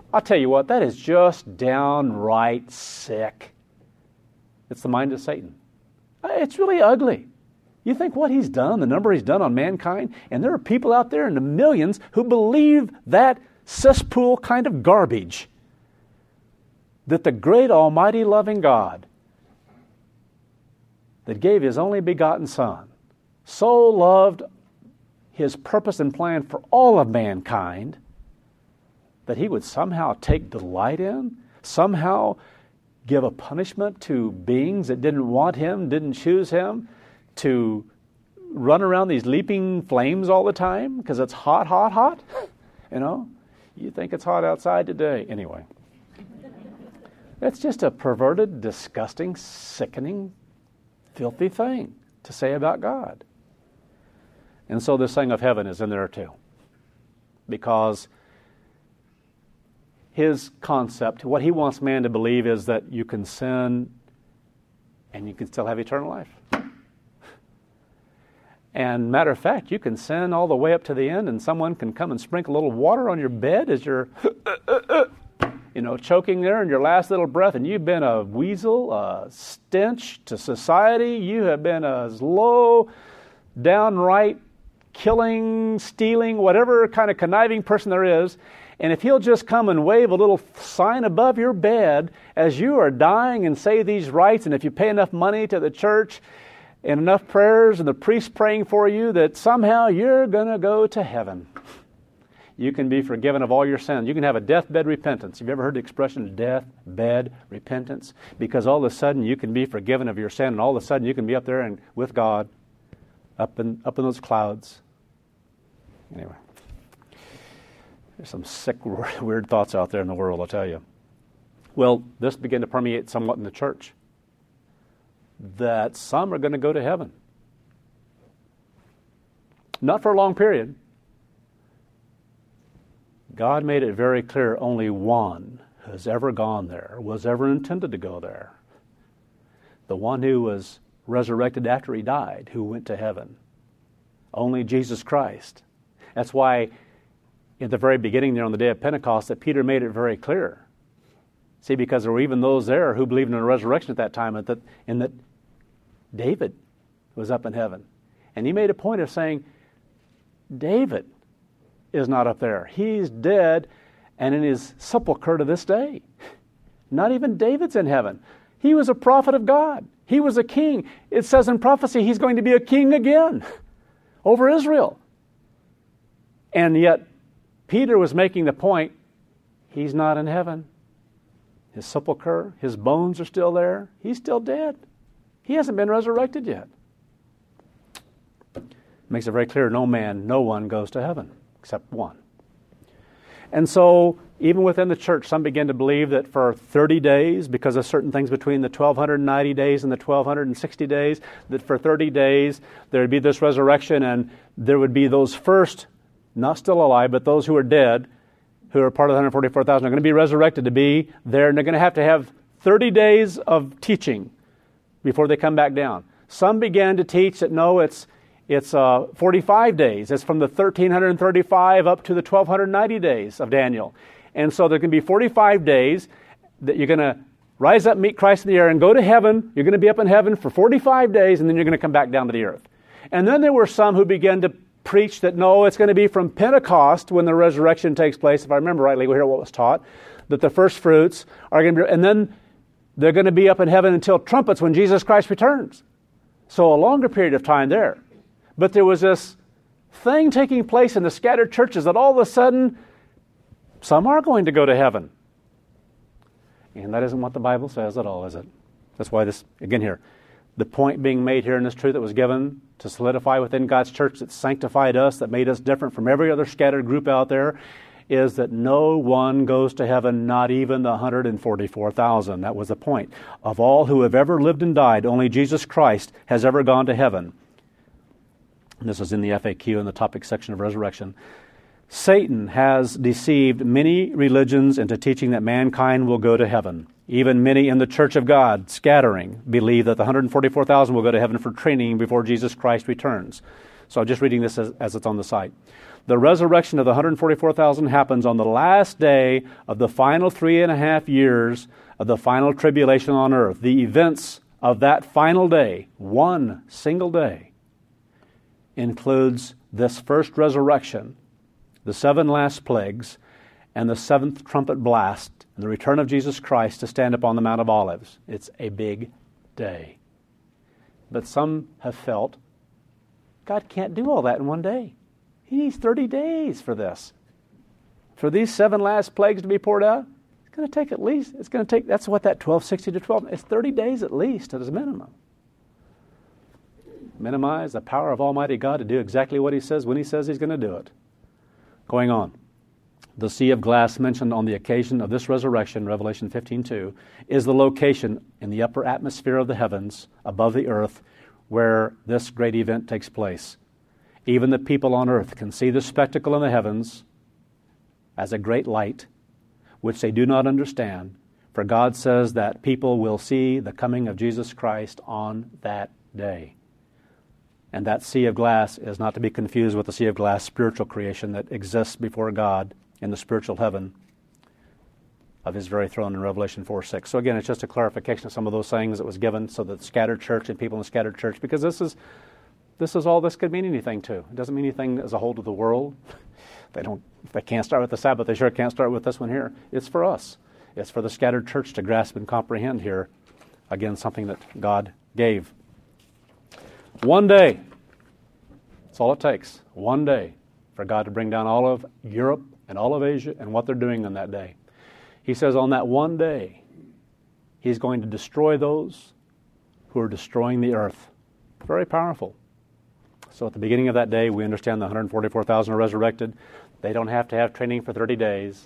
I'll tell you what, that is just downright sick. It's the mind of Satan. It's really ugly. You think what he's done, the number he's done on mankind, and there are people out there in the millions who believe that cesspool kind of garbage. That the great, almighty, loving God that gave His only begotten Son so loved His purpose and plan for all of mankind that He would somehow take delight in, somehow give a punishment to beings that didn't want Him, didn't choose Him, to run around these leaping flames all the time because it's hot, hot, hot. You know, you think it's hot outside today. Anyway, that's just a perverted, disgusting, sickening, filthy thing to say about God. And so this thing of heaven is in there too. Because His concept, what He wants man to believe is that you can sin and you can still have eternal life. And matter of fact, you can sin all the way up to the end and someone can come and sprinkle a little water on your bed as you're choking there in your last little breath, and you've been a weasel, a stench to society. You have been a low, downright killing, stealing, whatever kind of conniving person there is. And if he'll just come and wave a little sign above your bed as you are dying and say these rites, and if you pay enough money to the church and enough prayers and the priest praying for you, that somehow you're going to go to heaven. You can be forgiven of all your sins. You can have a deathbed repentance. Have you ever heard the expression deathbed repentance? Because all of a sudden you can be forgiven of your sin, and all of a sudden you can be up there and with God, up in those clouds. Anyway, there's some sick, weird thoughts out there in the world, I'll tell you. Well, this began to permeate somewhat in the church, that some are going to go to heaven. Not for a long period. God made it very clear only one has ever gone there, was ever intended to go there. The one who was resurrected after He died, who went to heaven. Only Jesus Christ. That's why in the very beginning there on the day of Pentecost that Peter made it very clear. See, because there were even those there who believed in the resurrection at that time, and that David was up in heaven. And he made a point of saying, David is not up there. He's dead and in his sepulcher to this day. Not even David's in heaven. He was a prophet of God. He was a king. It says in prophecy he's going to be a king again over Israel. And yet Peter was making the point, he's not in heaven. His sepulcher, his bones are still there. He's still dead. He hasn't been resurrected yet. Makes it very clear no one goes to heaven except one. And so even within the church, some begin to believe that for 30 days, because of certain things between the 1290 days and the 1260 days, that for 30 days there would be this resurrection, and there would be those first, not still alive, but those who are dead, who are part of the 144,000, are going to be resurrected to be there, and they're going to have 30 days of teaching before they come back down. Some began to teach that no, it's 45 days. It's from the 1335 up to the 1290 days of Daniel. And so there can be 45 days that you're going to rise up, meet Christ in the air, and go to heaven. You're going to be up in heaven for 45 days, and then you're going to come back down to the earth. And then there were some who began to preach that no, it's going to be from Pentecost when the resurrection takes place. If I remember rightly, we hear what was taught, that the first fruits are going to be, and then they're going to be up in heaven until trumpets when Jesus Christ returns. So a longer period of time there. But there was this thing taking place in the scattered churches that all of a sudden, some are going to go to heaven. And that isn't what the Bible says at all, is it? That's why this, again here, the point being made here in this truth that was given to solidify within God's church that sanctified us, that made us different from every other scattered group out there, is that no one goes to heaven, not even the 144,000. That was the point. Of all who have ever lived and died, only Jesus Christ has ever gone to heaven. This is in the FAQ in the topic section of resurrection. Satan has deceived many religions into teaching that mankind will go to heaven. Even many in the Church of God, scattering, believe that the 144,000 will go to heaven for training before Jesus Christ returns. So I'm just reading this as it's on the site. The resurrection of the 144,000 happens on the last day of the final 3.5 years of the final tribulation on earth. The events of that final day, one single day, includes this first resurrection, the 7 last plagues, and the 7th trumpet blast, and the return of Jesus Christ to stand upon the Mount of Olives. It's a big day. But some have felt, God can't do all that in one day. He needs 30 days for this. For these 7 last plagues to be poured out, it's going to take, that's what that 1260 to 12, it's 30 days at least as a minimum. Minimize the power of Almighty God to do exactly what He says when He says He's going to do it. Going on. The sea of glass mentioned on the occasion of this resurrection, Revelation 15:2, is the location in the upper atmosphere of the heavens, above the earth, where this great event takes place. Even the people on earth can see the spectacle in the heavens as a great light, which they do not understand, for God says that people will see the coming of Jesus Christ on that day. And that sea of glass is not to be confused with the sea of glass spiritual creation that exists before God in the spiritual heaven of His very throne in Revelation 4:6. So again, it's just a clarification of some of those things that was given so that scattered church and people in the scattered church, because this is all this could mean anything to. It doesn't mean anything as a whole to the world. If they can't start with the Sabbath, they sure can't start with this one here. It's for us. It's for the scattered church to grasp and comprehend here. Again, something that God gave. One day. That's all it takes. One day for God to bring down all of Europe and all of Asia and what they're doing on that day. He says on that one day, He's going to destroy those who are destroying the earth. Very powerful. So at the beginning of that day, we understand the 144,000 are resurrected. They don't have to have training for 30 days.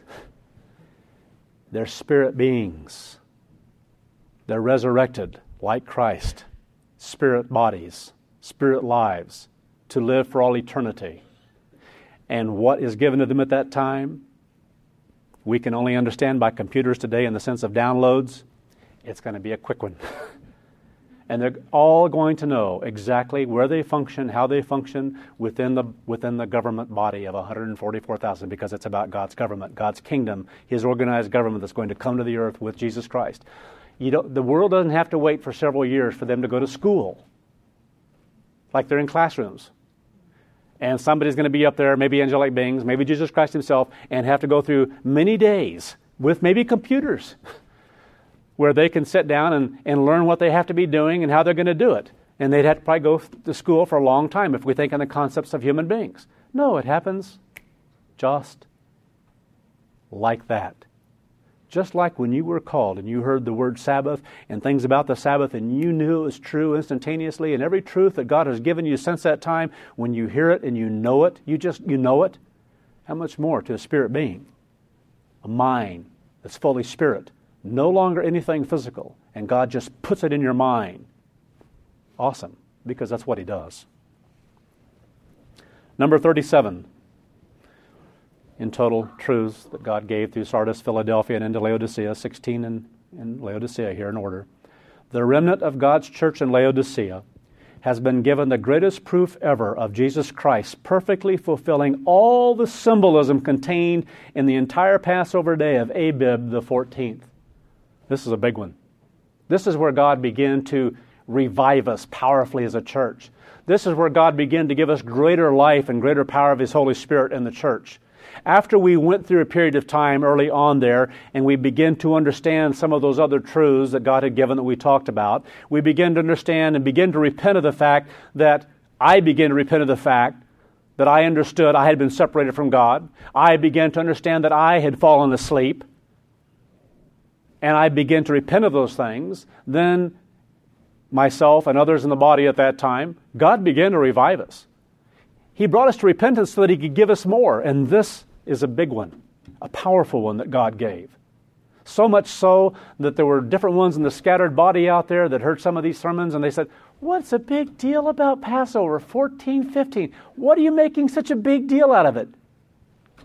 They're spirit beings. They're resurrected like Christ. Spirit bodies, spirit lives, to live for all eternity. And what is given to them at that time, we can only understand by computers today in the sense of downloads. It's going to be a quick one. And they're all going to know exactly where they function, how they function within the government body of 144,000, because it's about God's government, God's kingdom, His organized government that's going to come to the earth with Jesus Christ. The world doesn't have to wait for several years for them to go to school, like they're in classrooms. And somebody's going to be up there, maybe angelic beings, maybe Jesus Christ Himself, and have to go through many days with maybe computers where they can sit down and learn what they have to be doing and how they're going to do it. And they'd have to probably go to school for a long time if we think in the concepts of human beings. No, it happens just like that. Just like when you were called and you heard the word Sabbath and things about the Sabbath and you knew it was true instantaneously, and every truth that God has given you since that time, when you hear it and you know it, you know it, how much more to a spirit being? A mind that's fully spirit. No longer anything physical, and God just puts it in your mind. Awesome, because that's what He does. Number 37 in total truths that God gave through Sardis, Philadelphia, and into Laodicea, 16 in Laodicea here in order. The remnant of God's church in Laodicea has been given the greatest proof ever of Jesus Christ perfectly fulfilling all the symbolism contained in the entire Passover day of Abib the 14th. This is a big one. This is where God began to revive us powerfully as a church. This is where God began to give us greater life and greater power of His Holy Spirit in the church. After we went through a period of time early on there and we began to understand some of those other truths that God had given that we talked about, we began to understand and begin to repent of the fact that I began to repent of the fact that I understood I had been separated from God. I began to understand that I had fallen asleep. And I began to repent of those things. Then myself and others in the body at that time, God began to revive us. He brought us to repentance so that He could give us more. And this is a big one, a powerful one that God gave. So much so that there were different ones in the scattered body out there that heard some of these sermons and they said, what's a big deal about Passover 14, 15? What are you making such a big deal out of it?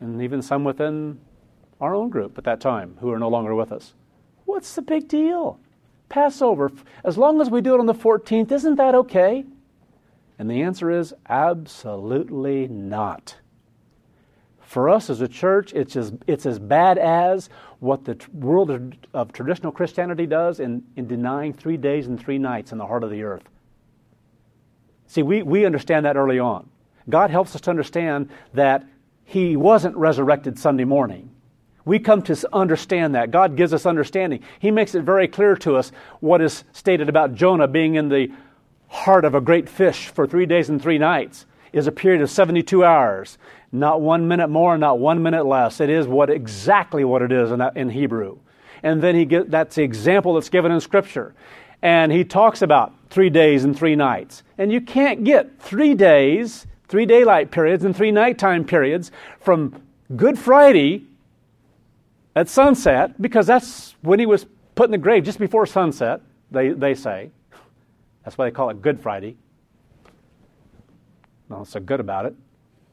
and even some within our own group at that time who are no longer with us. What's the big deal? Passover, as long as we do it on the 14th, isn't that okay? And the answer is absolutely not. For us as a church, it's as bad as what the world of traditional Christianity does in denying 3 days and 3 nights in the heart of the earth. See, we understand that early on. God helps us to understand that He wasn't resurrected Sunday morning. We come to understand that. God gives us understanding. He makes it very clear to us what is stated about Jonah being in the heart of a great fish for 3 days and 3 nights is a period of 72 hours. Not 1 minute more, not 1 minute less. It is exactly what it is in Hebrew. And then that's the example that's given in Scripture. And he talks about 3 days and 3 nights. And you can't get 3 days, 3 daylight periods and 3 nighttime periods from Good Friday at sunset, because that's when he was put in the grave, just before sunset, they say. That's why they call it Good Friday. Not so good about it.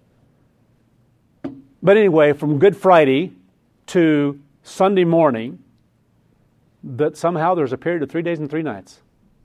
But anyway, from Good Friday to Sunday morning, that somehow there's a period of 3 days and 3 nights.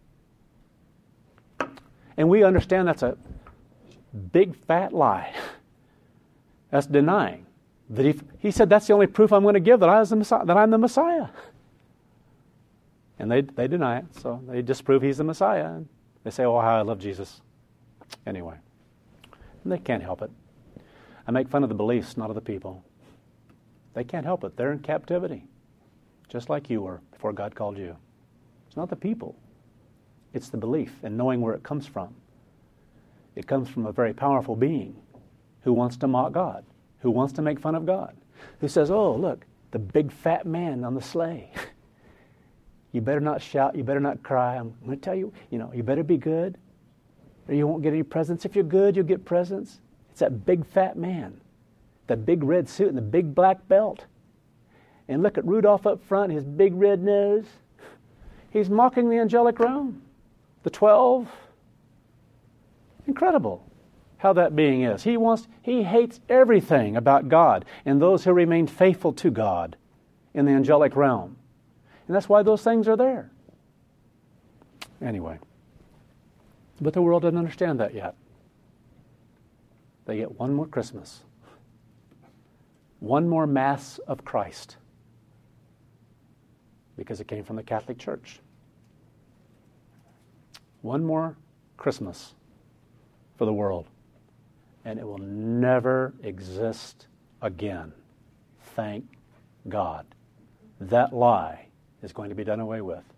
And we understand that's a big fat lie. That's denying that he said that's the only proof I'm going to give that I'm the Messiah. And they deny it, so they disprove He's the Messiah. And they say, oh, how I love Jesus. Anyway, and they can't help it. I make fun of the beliefs, not of the people. They can't help it. They're in captivity, just like you were before God called you. It's not the people. It's the belief and knowing where it comes from. It comes from a very powerful being who wants to mock God, who wants to make fun of God, who says, oh, look, the big fat man on the sleigh. You better not shout, you better not cry. I'm going to tell you, you better be good, or you won't get any presents. If you're good, you'll get presents. It's that big fat man, that big red suit and the big black belt. And look at Rudolph up front, his big red nose. He's mocking the angelic realm, the 12. Incredible how that being is. He hates everything about God and those who remain faithful to God in the angelic realm. And that's why those things are there. Anyway, but the world doesn't understand that yet. They get one more Christmas, one more Mass of Christ, because it came from the Catholic Church. One more Christmas for the world, and it will never exist again. Thank God. That lie is going to be done away with.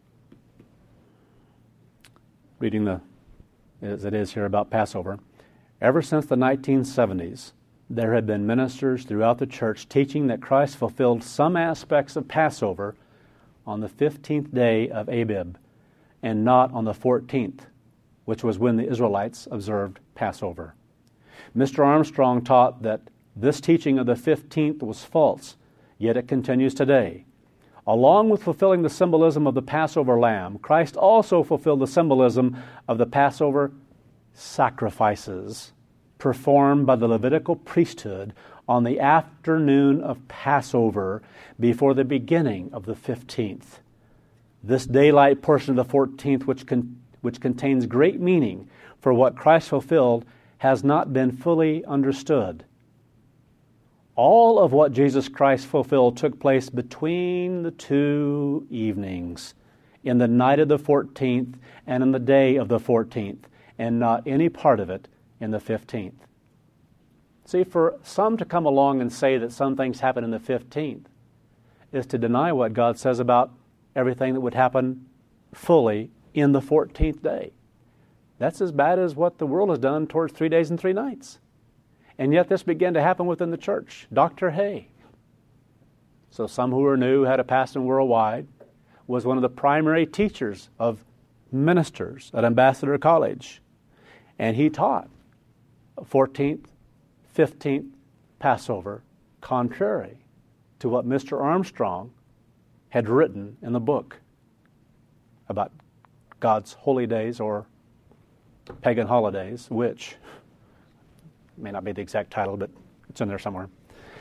Reading as it is here about Passover. Ever since the 1970s, there have been ministers throughout the church teaching that Christ fulfilled some aspects of Passover on the 15th day of Abib and not on the 14th, which was when the Israelites observed Passover. Mr. Armstrong taught that this teaching of the 15th was false, yet it continues today. Along with fulfilling the symbolism of the Passover lamb, Christ also fulfilled the symbolism of the Passover sacrifices performed by the Levitical priesthood on the afternoon of Passover before the beginning of the 15th. This daylight portion of the 14th, which contains great meaning for what Christ fulfilled, has not been fully understood. All of what Jesus Christ fulfilled took place between the two evenings, in the night of the 14th and in the day of the 14th, and not any part of it in the 15th. See, for some to come along and say that some things happen in the 15th is to deny what God says about everything that would happen fully in the 14th day. That's as bad as what the world has done towards 3 days and 3 nights. And yet this began to happen within the church. Dr. Hay, so some who are new, had a pastor worldwide, was one of the primary teachers of ministers at Ambassador College. And he taught 14th, 15th Passover, contrary to what Mr. Armstrong had written in the book about God's holy days or pagan holidays, which may not be the exact title, but it's in there somewhere.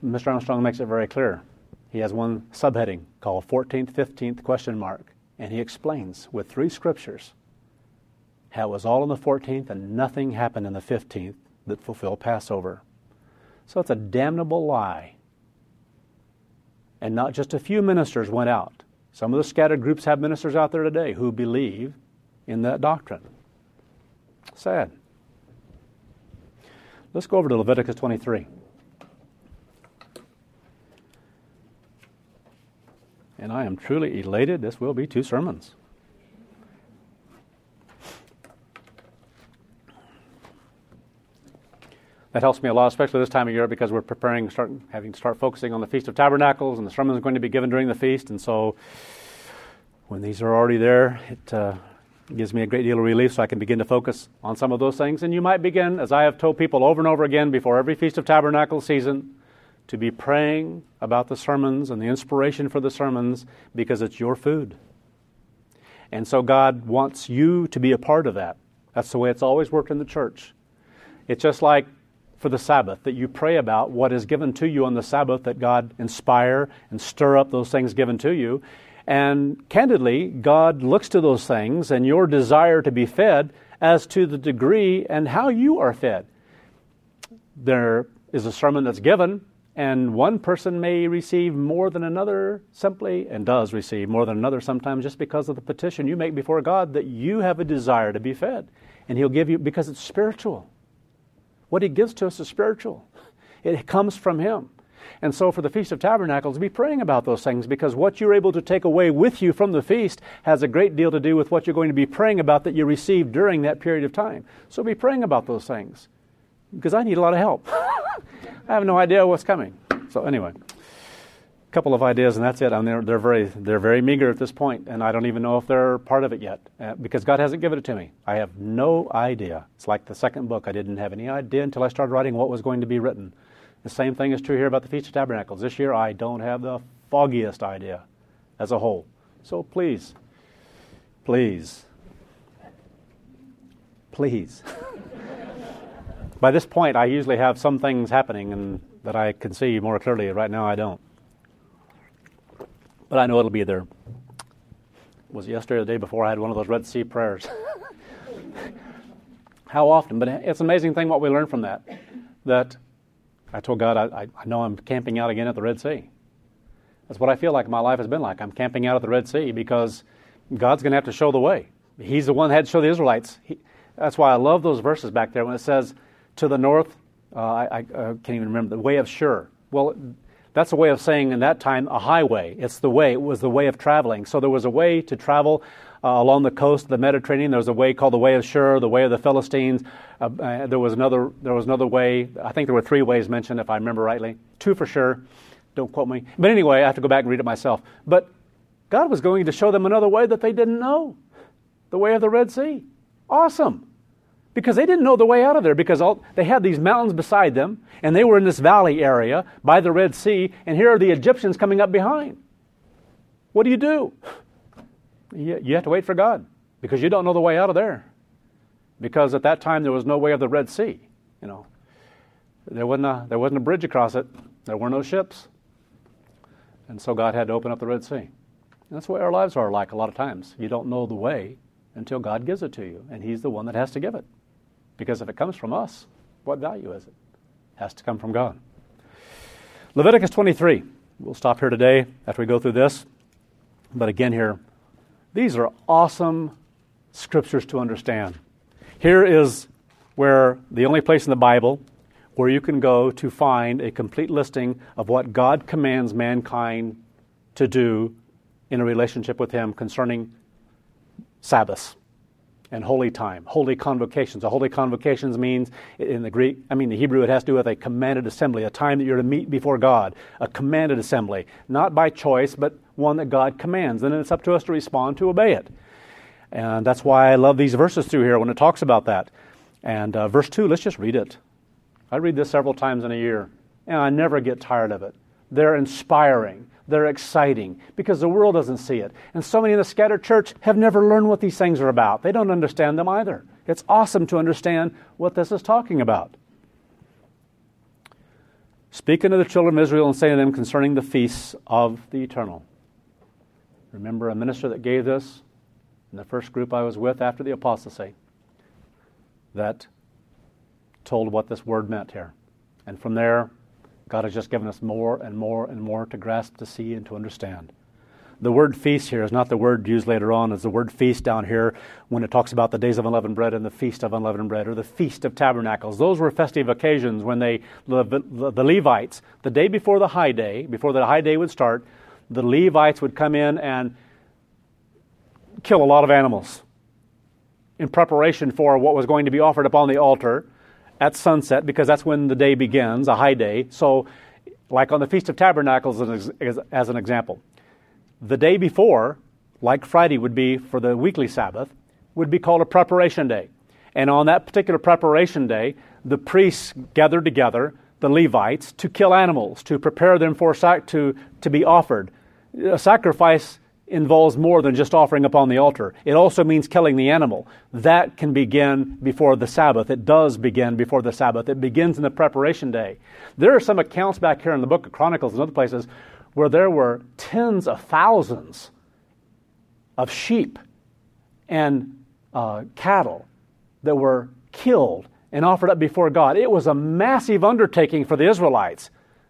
Mr. Armstrong makes it very clear. He has one subheading called 14th, 15th question mark, and he explains with 3 scriptures how it was all in the 14th and nothing happened in the 15th that fulfilled Passover. So it's a damnable lie. And not just a few ministers went out. Some of the scattered groups have ministers out there today who believe in that doctrine. Sad. Let's go over to Leviticus 23. And I am truly elated. This will be 2 sermons. That helps me a lot, especially this time of year, because we're preparing, having to start focusing on the Feast of Tabernacles, and the sermon is going to be given during the feast. And so when these are already there, it gives me a great deal of relief so I can begin to focus on some of those things. And you might begin, as I have told people over and over again before every Feast of Tabernacles season, to be praying about the sermons and the inspiration for the sermons, because it's your food. And so God wants you to be a part of that. That's the way it's always worked in the church. It's just like for the Sabbath, that you pray about what is given to you on the Sabbath, that God inspire and stir up those things given to you. And candidly, God looks to those things and your desire to be fed as to the degree and how you are fed. There is a sermon that's given, and one person may receive more than another simply, and does receive more than another sometimes, just because of the petition you make before God that you have a desire to be fed. And He'll give you, because it's spiritual. What He gives to us is spiritual. It comes from Him. And so for the Feast of Tabernacles, be praying about those things, because what you're able to take away with you from the feast has a great deal to do with what you're going to be praying about that you received during that period of time. So be praying about those things, because I need a lot of help. I have no idea what's coming. So anyway, a couple of ideas, and that's it. I mean, they're very meager at this point, and I don't even know if they're part of it yet, because God hasn't given it to me. I have no idea. It's like the second book. I didn't have any idea until I started writing what was going to be written. The same thing is true here about the Feast of Tabernacles. This year, I don't have the foggiest idea as a whole. So please, by this point, I usually have some things happening and that I can see more clearly. Right now, I don't. But I know it'll be there. Was it yesterday or the day before I had one of those Red Sea prayers? How often? But it's an amazing thing what we learn from that. That I told God, I know I'm camping out again at the Red Sea. That's what I feel like my life has been like. I'm camping out at the Red Sea because God's going to have to show the way. He's the one that had to show the Israelites. That's why I love those verses back there when it says, to the north, I can't even remember, the way of Shur. Well, that's a way of saying in that time a highway. It's the way. It was the way of traveling. So there was a way to travel along the coast of the Mediterranean. There was a way called the way of Shur, the way of the Philistines. There was another way. I think there were 3 ways mentioned, if I remember rightly. 2 for sure. Don't quote me. But anyway, I have to go back and read it myself. But God was going to show them another way that they didn't know. The way of the Red Sea. Awesome. Because they didn't know the way out of there, because they had these mountains beside them, and they were in this valley area by the Red Sea, and here are the Egyptians coming up behind. What do? You have to wait for God, because you don't know the way out of there. Because at that time there was no way of the Red Sea. You know, there wasn't a bridge across it. There were no ships, and so God had to open up the Red Sea. And that's the way our lives are like a lot of times. You don't know the way until God gives it to you, and He's the one that has to give it. Because if it comes from us, what value is it? It has to come from God. Leviticus 23. We'll stop here today after we go through this. But again here, these are awesome scriptures to understand. Here is where the only place in the Bible where you can go to find a complete listing of what God commands mankind to do in a relationship with Him concerning Sabbaths and holy time, holy convocations. A holy convocations means, in the Hebrew, it has to do with a commanded assembly, a time that you're to meet before God, a commanded assembly, not by choice, but one that God commands. And then it's up to us to respond, to obey it. And that's why I love these verses through here when it talks about that. And verse 2, let's just read it. I read this several times in a year, and I never get tired of it. They're inspiring. They're exciting because the world doesn't see it. And so many in the scattered church have never learned what these things are about. They don't understand them either. It's awesome to understand what this is talking about. speaking to the children of Israel and saying to them concerning the feasts of the eternal. Remember a minister that gave this in the first group I was with after the apostasy that told what this word meant here. And from there, God has just given us more and more and more to grasp, to see, and to understand. The word feast here is not the word used later on as the word feast down here when it talks about the days of unleavened bread and the feast of unleavened bread or the feast of tabernacles. Those were festive occasions when the Levites, the day before the high day would start, the Levites would come in and kill a lot of animals in preparation for what was going to be offered upon the altar at sunset, because that's when the day begins, a high day. So, like on the Feast of Tabernacles as an example, the day before, like Friday would be for the weekly Sabbath, would be called a preparation day. And on that particular preparation day, the priests gathered together, the Levites, to kill animals, to prepare them for to be offered. A sacrifice involves more than just offering upon the altar. It also means killing the animal. That can begin before the Sabbath. It does begin before the Sabbath. It begins in the preparation day. There are some accounts back here in the book of Chronicles and other places where there were tens of thousands of sheep and cattle that were killed and offered up before God. It was a massive undertaking for the Israelites.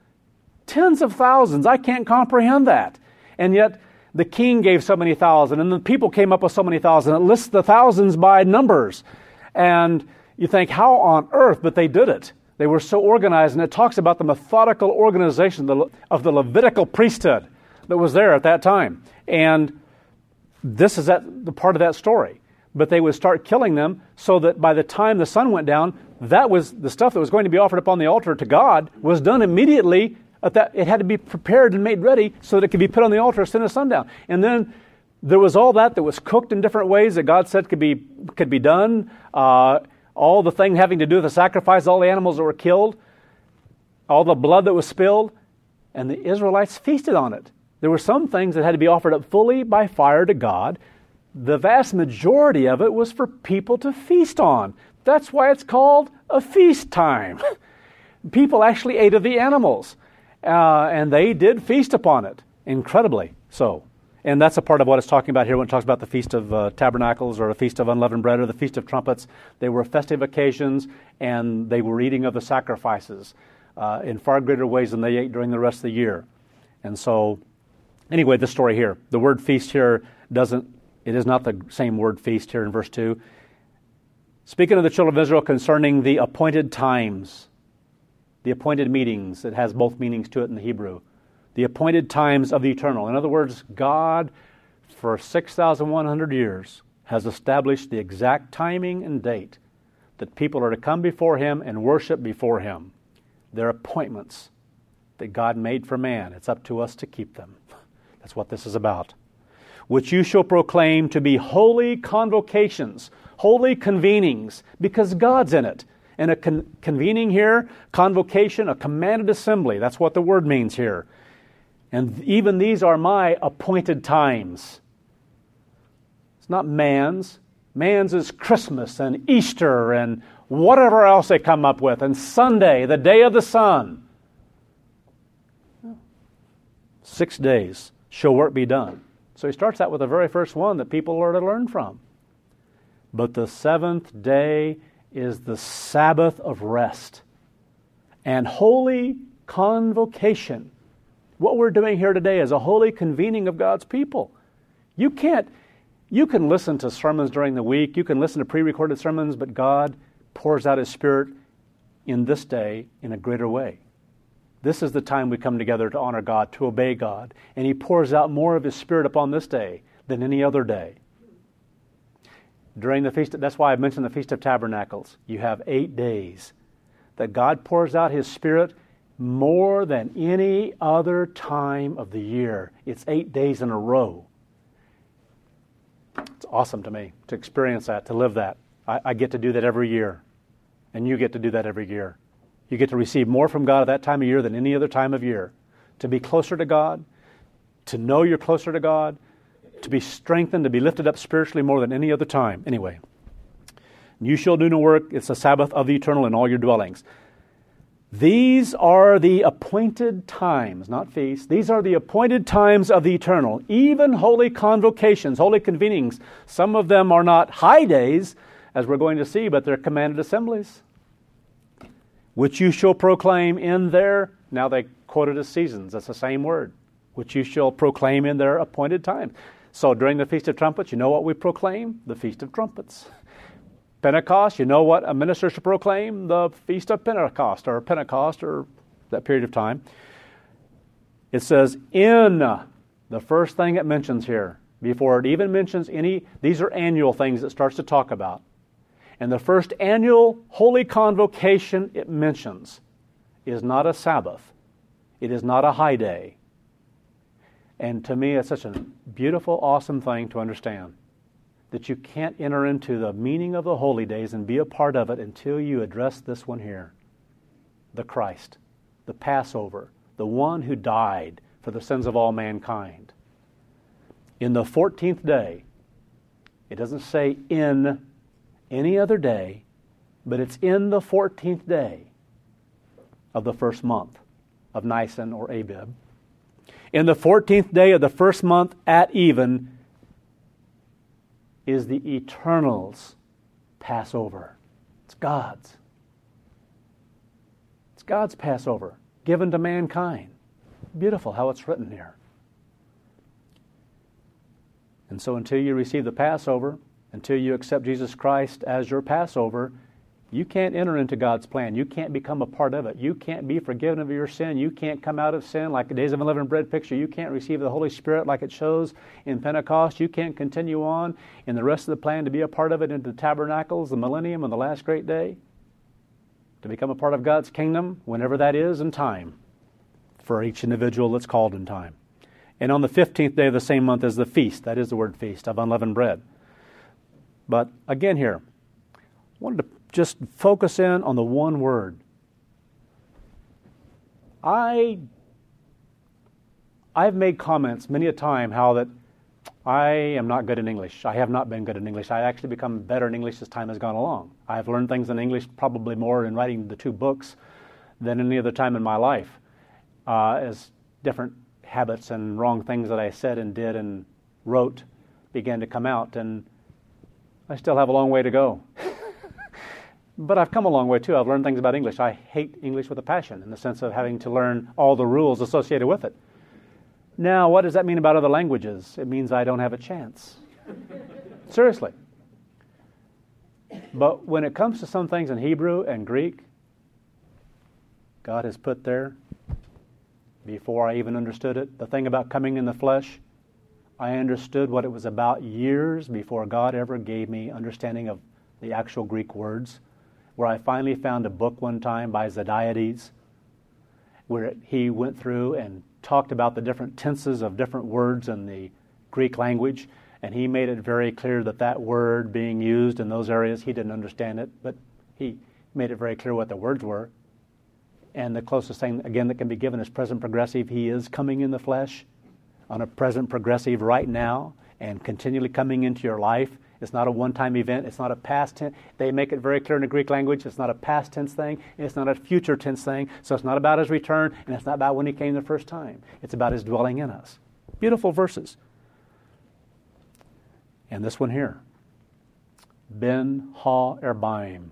Tens of thousands. I can't comprehend that. And yet, the king gave so many thousand, and the people came up with so many thousand. It lists the thousands by numbers. And you think, how on earth? But they did it. They were so organized, and it talks about the methodical organization of the Levitical priesthood that was there at that time. And this is the part of that story. But they would start killing them so that by the time the sun went down, that was the stuff that was going to be offered upon the altar to God was done immediately. It had to be prepared and made ready so that it could be put on the altar as soon as sundown. And then there was all that was cooked in different ways that God said could be done. All the thing having to do with the sacrifice, all the animals that were killed, all the blood that was spilled, and the Israelites feasted on it. There were some things that had to be offered up fully by fire to God. The vast majority of it was for people to feast on. That's why it's called a feast time. People actually ate of the animals. And they did feast upon it, incredibly so. And that's a part of what it's talking about here when it talks about the Feast of Tabernacles or the Feast of Unleavened Bread or the Feast of Trumpets. They were festive occasions, and they were eating of the sacrifices in far greater ways than they ate during the rest of the year. And so, anyway, the story here. The word feast here it is not the same word feast here in verse 2. Speaking of the children of Israel concerning the appointed times, the appointed meetings, it has both meanings to it in the Hebrew. The appointed times of the eternal. In other words, God, for 6,100 years, has established the exact timing and date that people are to come before Him and worship before Him. They're appointments that God made for man. It's up to us to keep them. That's what this is about. Which you shall proclaim to be holy convocations, holy convenings, because God's in it. And a convening here, convocation, a commanded assembly. That's what the word means here. And even these are my appointed times. It's not man's. Man's is Christmas and Easter and whatever else they come up with. And Sunday, the day of the sun. 6 days shall work be done. So he starts out with the very first one that people are to learn from. But the seventh day is the Sabbath of rest and holy convocation. What we're doing here today is a holy convening of God's people. You can listen to sermons during the week, you can listen to pre-recorded sermons, but God pours out His Spirit in this day in a greater way. This is the time we come together to honor God, to obey God, and He pours out more of His Spirit upon this day than any other day. During the feast, that's why I mentioned the Feast of Tabernacles. You have 8 days that God pours out His Spirit more than any other time of the year. It's 8 days in a row. It's awesome to me to experience that, to live that. I get to do that every year, and you get to do that every year. You get to receive more from God at that time of year than any other time of year. To be closer to God, to know you're closer to God, to be strengthened, to be lifted up spiritually more than any other time. Anyway, you shall do no work. It's the Sabbath of the eternal in all your dwellings. These are the appointed times, not feasts. These are the appointed times of the eternal, even holy convocations, holy convenings. Some of them are not high days, as we're going to see, but they're commanded assemblies, which you shall proclaim in their, now they quote it as seasons, that's the same word, which you shall proclaim in their appointed times. So during the Feast of Trumpets, you know what we proclaim? The Feast of Trumpets. Pentecost, you know what a minister should proclaim? The Feast of Pentecost, or that period of time. It says in, the first thing it mentions here, before it even mentions any, these are annual things it starts to talk about. And the first annual holy convocation it mentions is not a Sabbath. It is not a high day. And to me, it's such a beautiful, awesome thing to understand that you can't enter into the meaning of the holy days and be a part of it until you address this one here, the Christ, the Passover, the one who died for the sins of all mankind. In the 14th day, it doesn't say in any other day, but it's in the 14th day of the first month of Nisan or Abib. In the 14th day of the first month at even is the Eternal's Passover. It's God's. It's God's Passover given to mankind. Beautiful how it's written here. And so until you receive the Passover, until you accept Jesus Christ as your Passover, you can't enter into God's plan. You can't become a part of it. You can't be forgiven of your sin. You can't come out of sin like the days of unleavened bread picture. You can't receive the Holy Spirit like it shows in Pentecost. You can't continue on in the rest of the plan to be a part of it into the tabernacles, the millennium, and the last great day. To become a part of God's kingdom, whenever that is in time, for each individual that's called in time. And on the 15th day of the same month is the feast. That is the word feast of unleavened bread. But again here, I wanted to just focus in on the one word. I've made comments many a time how that I am not good in English. I have not been good in English. I actually become better in English as time has gone along. I've learned things in English probably more in writing the 2 books than any other time in my life, as different habits and wrong things that I said and did and wrote began to come out, and I still have a long way to go. But I've come a long way too. I've learned things about English. I hate English with a passion in the sense of having to learn all the rules associated with it. Now, what does that mean about other languages? It means I don't have a chance. Seriously. But when it comes to some things in Hebrew and Greek, God has put there, before I even understood it, the thing about coming in the flesh, I understood what it was about years before God ever gave me understanding of the actual Greek words, where I finally found a book one time by Zadiades, where he went through and talked about the different tenses of different words in the Greek language, and he made it very clear that that word being used in those areas, he didn't understand it, but he made it very clear what the words were. And the closest thing, again, that can be given is present progressive. He is coming in the flesh on a present progressive right now and continually coming into your life. It's not a one-time event. It's not a past tense. They make it very clear in the Greek language. It's not a past tense thing. It's not a future tense thing. So it's not about his return, and it's not about when he came the first time. It's about his dwelling in us. Beautiful verses. And this one here. Ben ha erbaim.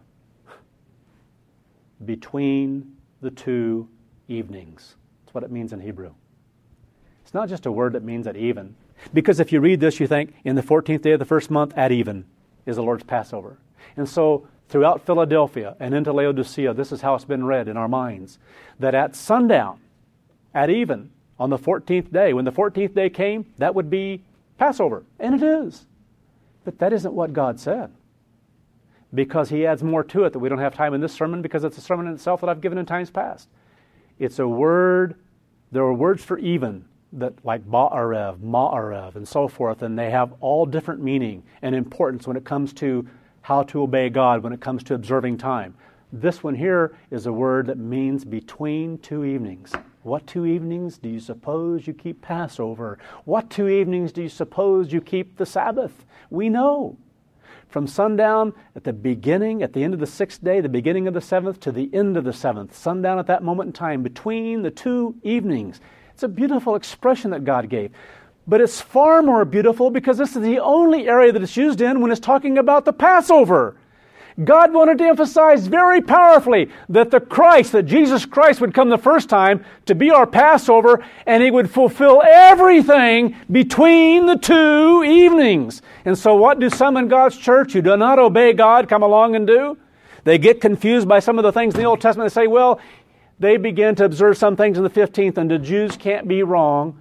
Between the 2 evenings. That's what it means in Hebrew. It's not just a word that means at even. Because if you read this, you think, in the 14th day of the first month, at even, is the Lord's Passover. And so, throughout Philadelphia and into Laodicea, this is how it's been read in our minds, that at sundown, at even, on the 14th day, when the 14th day came, that would be Passover. And it is. But that isn't what God said. Because He adds more to it that we don't have time in this sermon, because it's a sermon in itself that I've given in times past. It's a word, there are words for even, that like ba'arev, ma'arev, and so forth, and they have all different meaning and importance when it comes to how to obey God, when it comes to observing time. This one here is a word that means between 2 evenings. What 2 evenings do you suppose you keep Passover? What 2 evenings do you suppose you keep the Sabbath? We know. from sundown at the beginning, at the end of the 6th day, the beginning of the 7th, to the end of the 7th. Sundown at that moment in time, between the 2 evenings. It's a beautiful expression that God gave. But it's far more beautiful because this is the only area that it's used in when it's talking about the Passover. God wanted to emphasize very powerfully that that Jesus Christ would come the first time to be our Passover, and He would fulfill everything between the 2 evenings. And so what do some in God's church who do not obey God come along and do? They get confused by some of the things in the Old Testament. They say, well, they begin to observe some things in the 15th, and the Jews can't be wrong.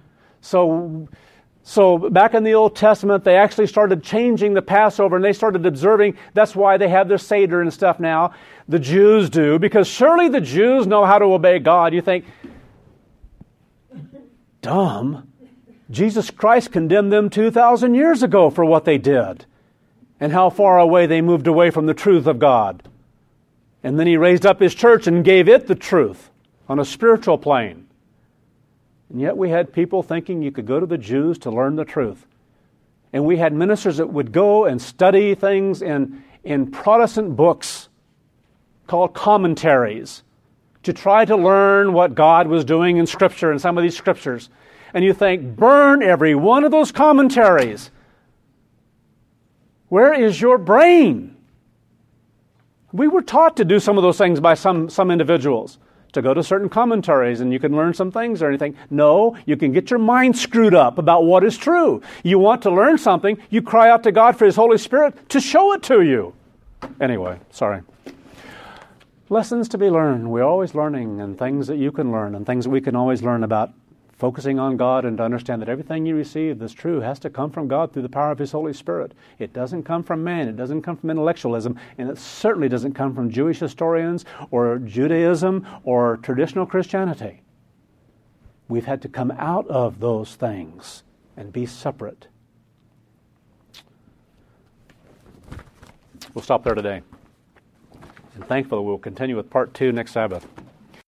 So back in the Old Testament, they actually started changing the Passover, and they started observing. That's why they have their Seder and stuff now. The Jews do, because surely the Jews know how to obey God. You think, dumb. Jesus Christ condemned them 2,000 years ago for what they did and how far away they moved away from the truth of God. And then He raised up His church and gave it the truth on a spiritual plane. And yet we had people thinking you could go to the Jews to learn the truth. And we had ministers that would go and study things in Protestant books called commentaries to try to learn what God was doing in Scripture, in some of these Scriptures. And you think, burn every one of those commentaries. Where is your brain? We were taught to do some of those things by some individuals, to go to certain commentaries and you can learn some things or anything. No, you can get your mind screwed up about what is true. You want to learn something, you cry out to God for His Holy Spirit to show it to you. Anyway, sorry. Lessons to be learned. We're always learning, and things that you can learn and things that we can always learn about. Focusing on God and to understand that everything you receive that's true has to come from God through the power of His Holy Spirit. It doesn't come from man. It doesn't come from intellectualism. And it certainly doesn't come from Jewish historians or Judaism or traditional Christianity. We've had to come out of those things and be separate. We'll stop there today. And thankfully we'll continue with part 2 next Sabbath.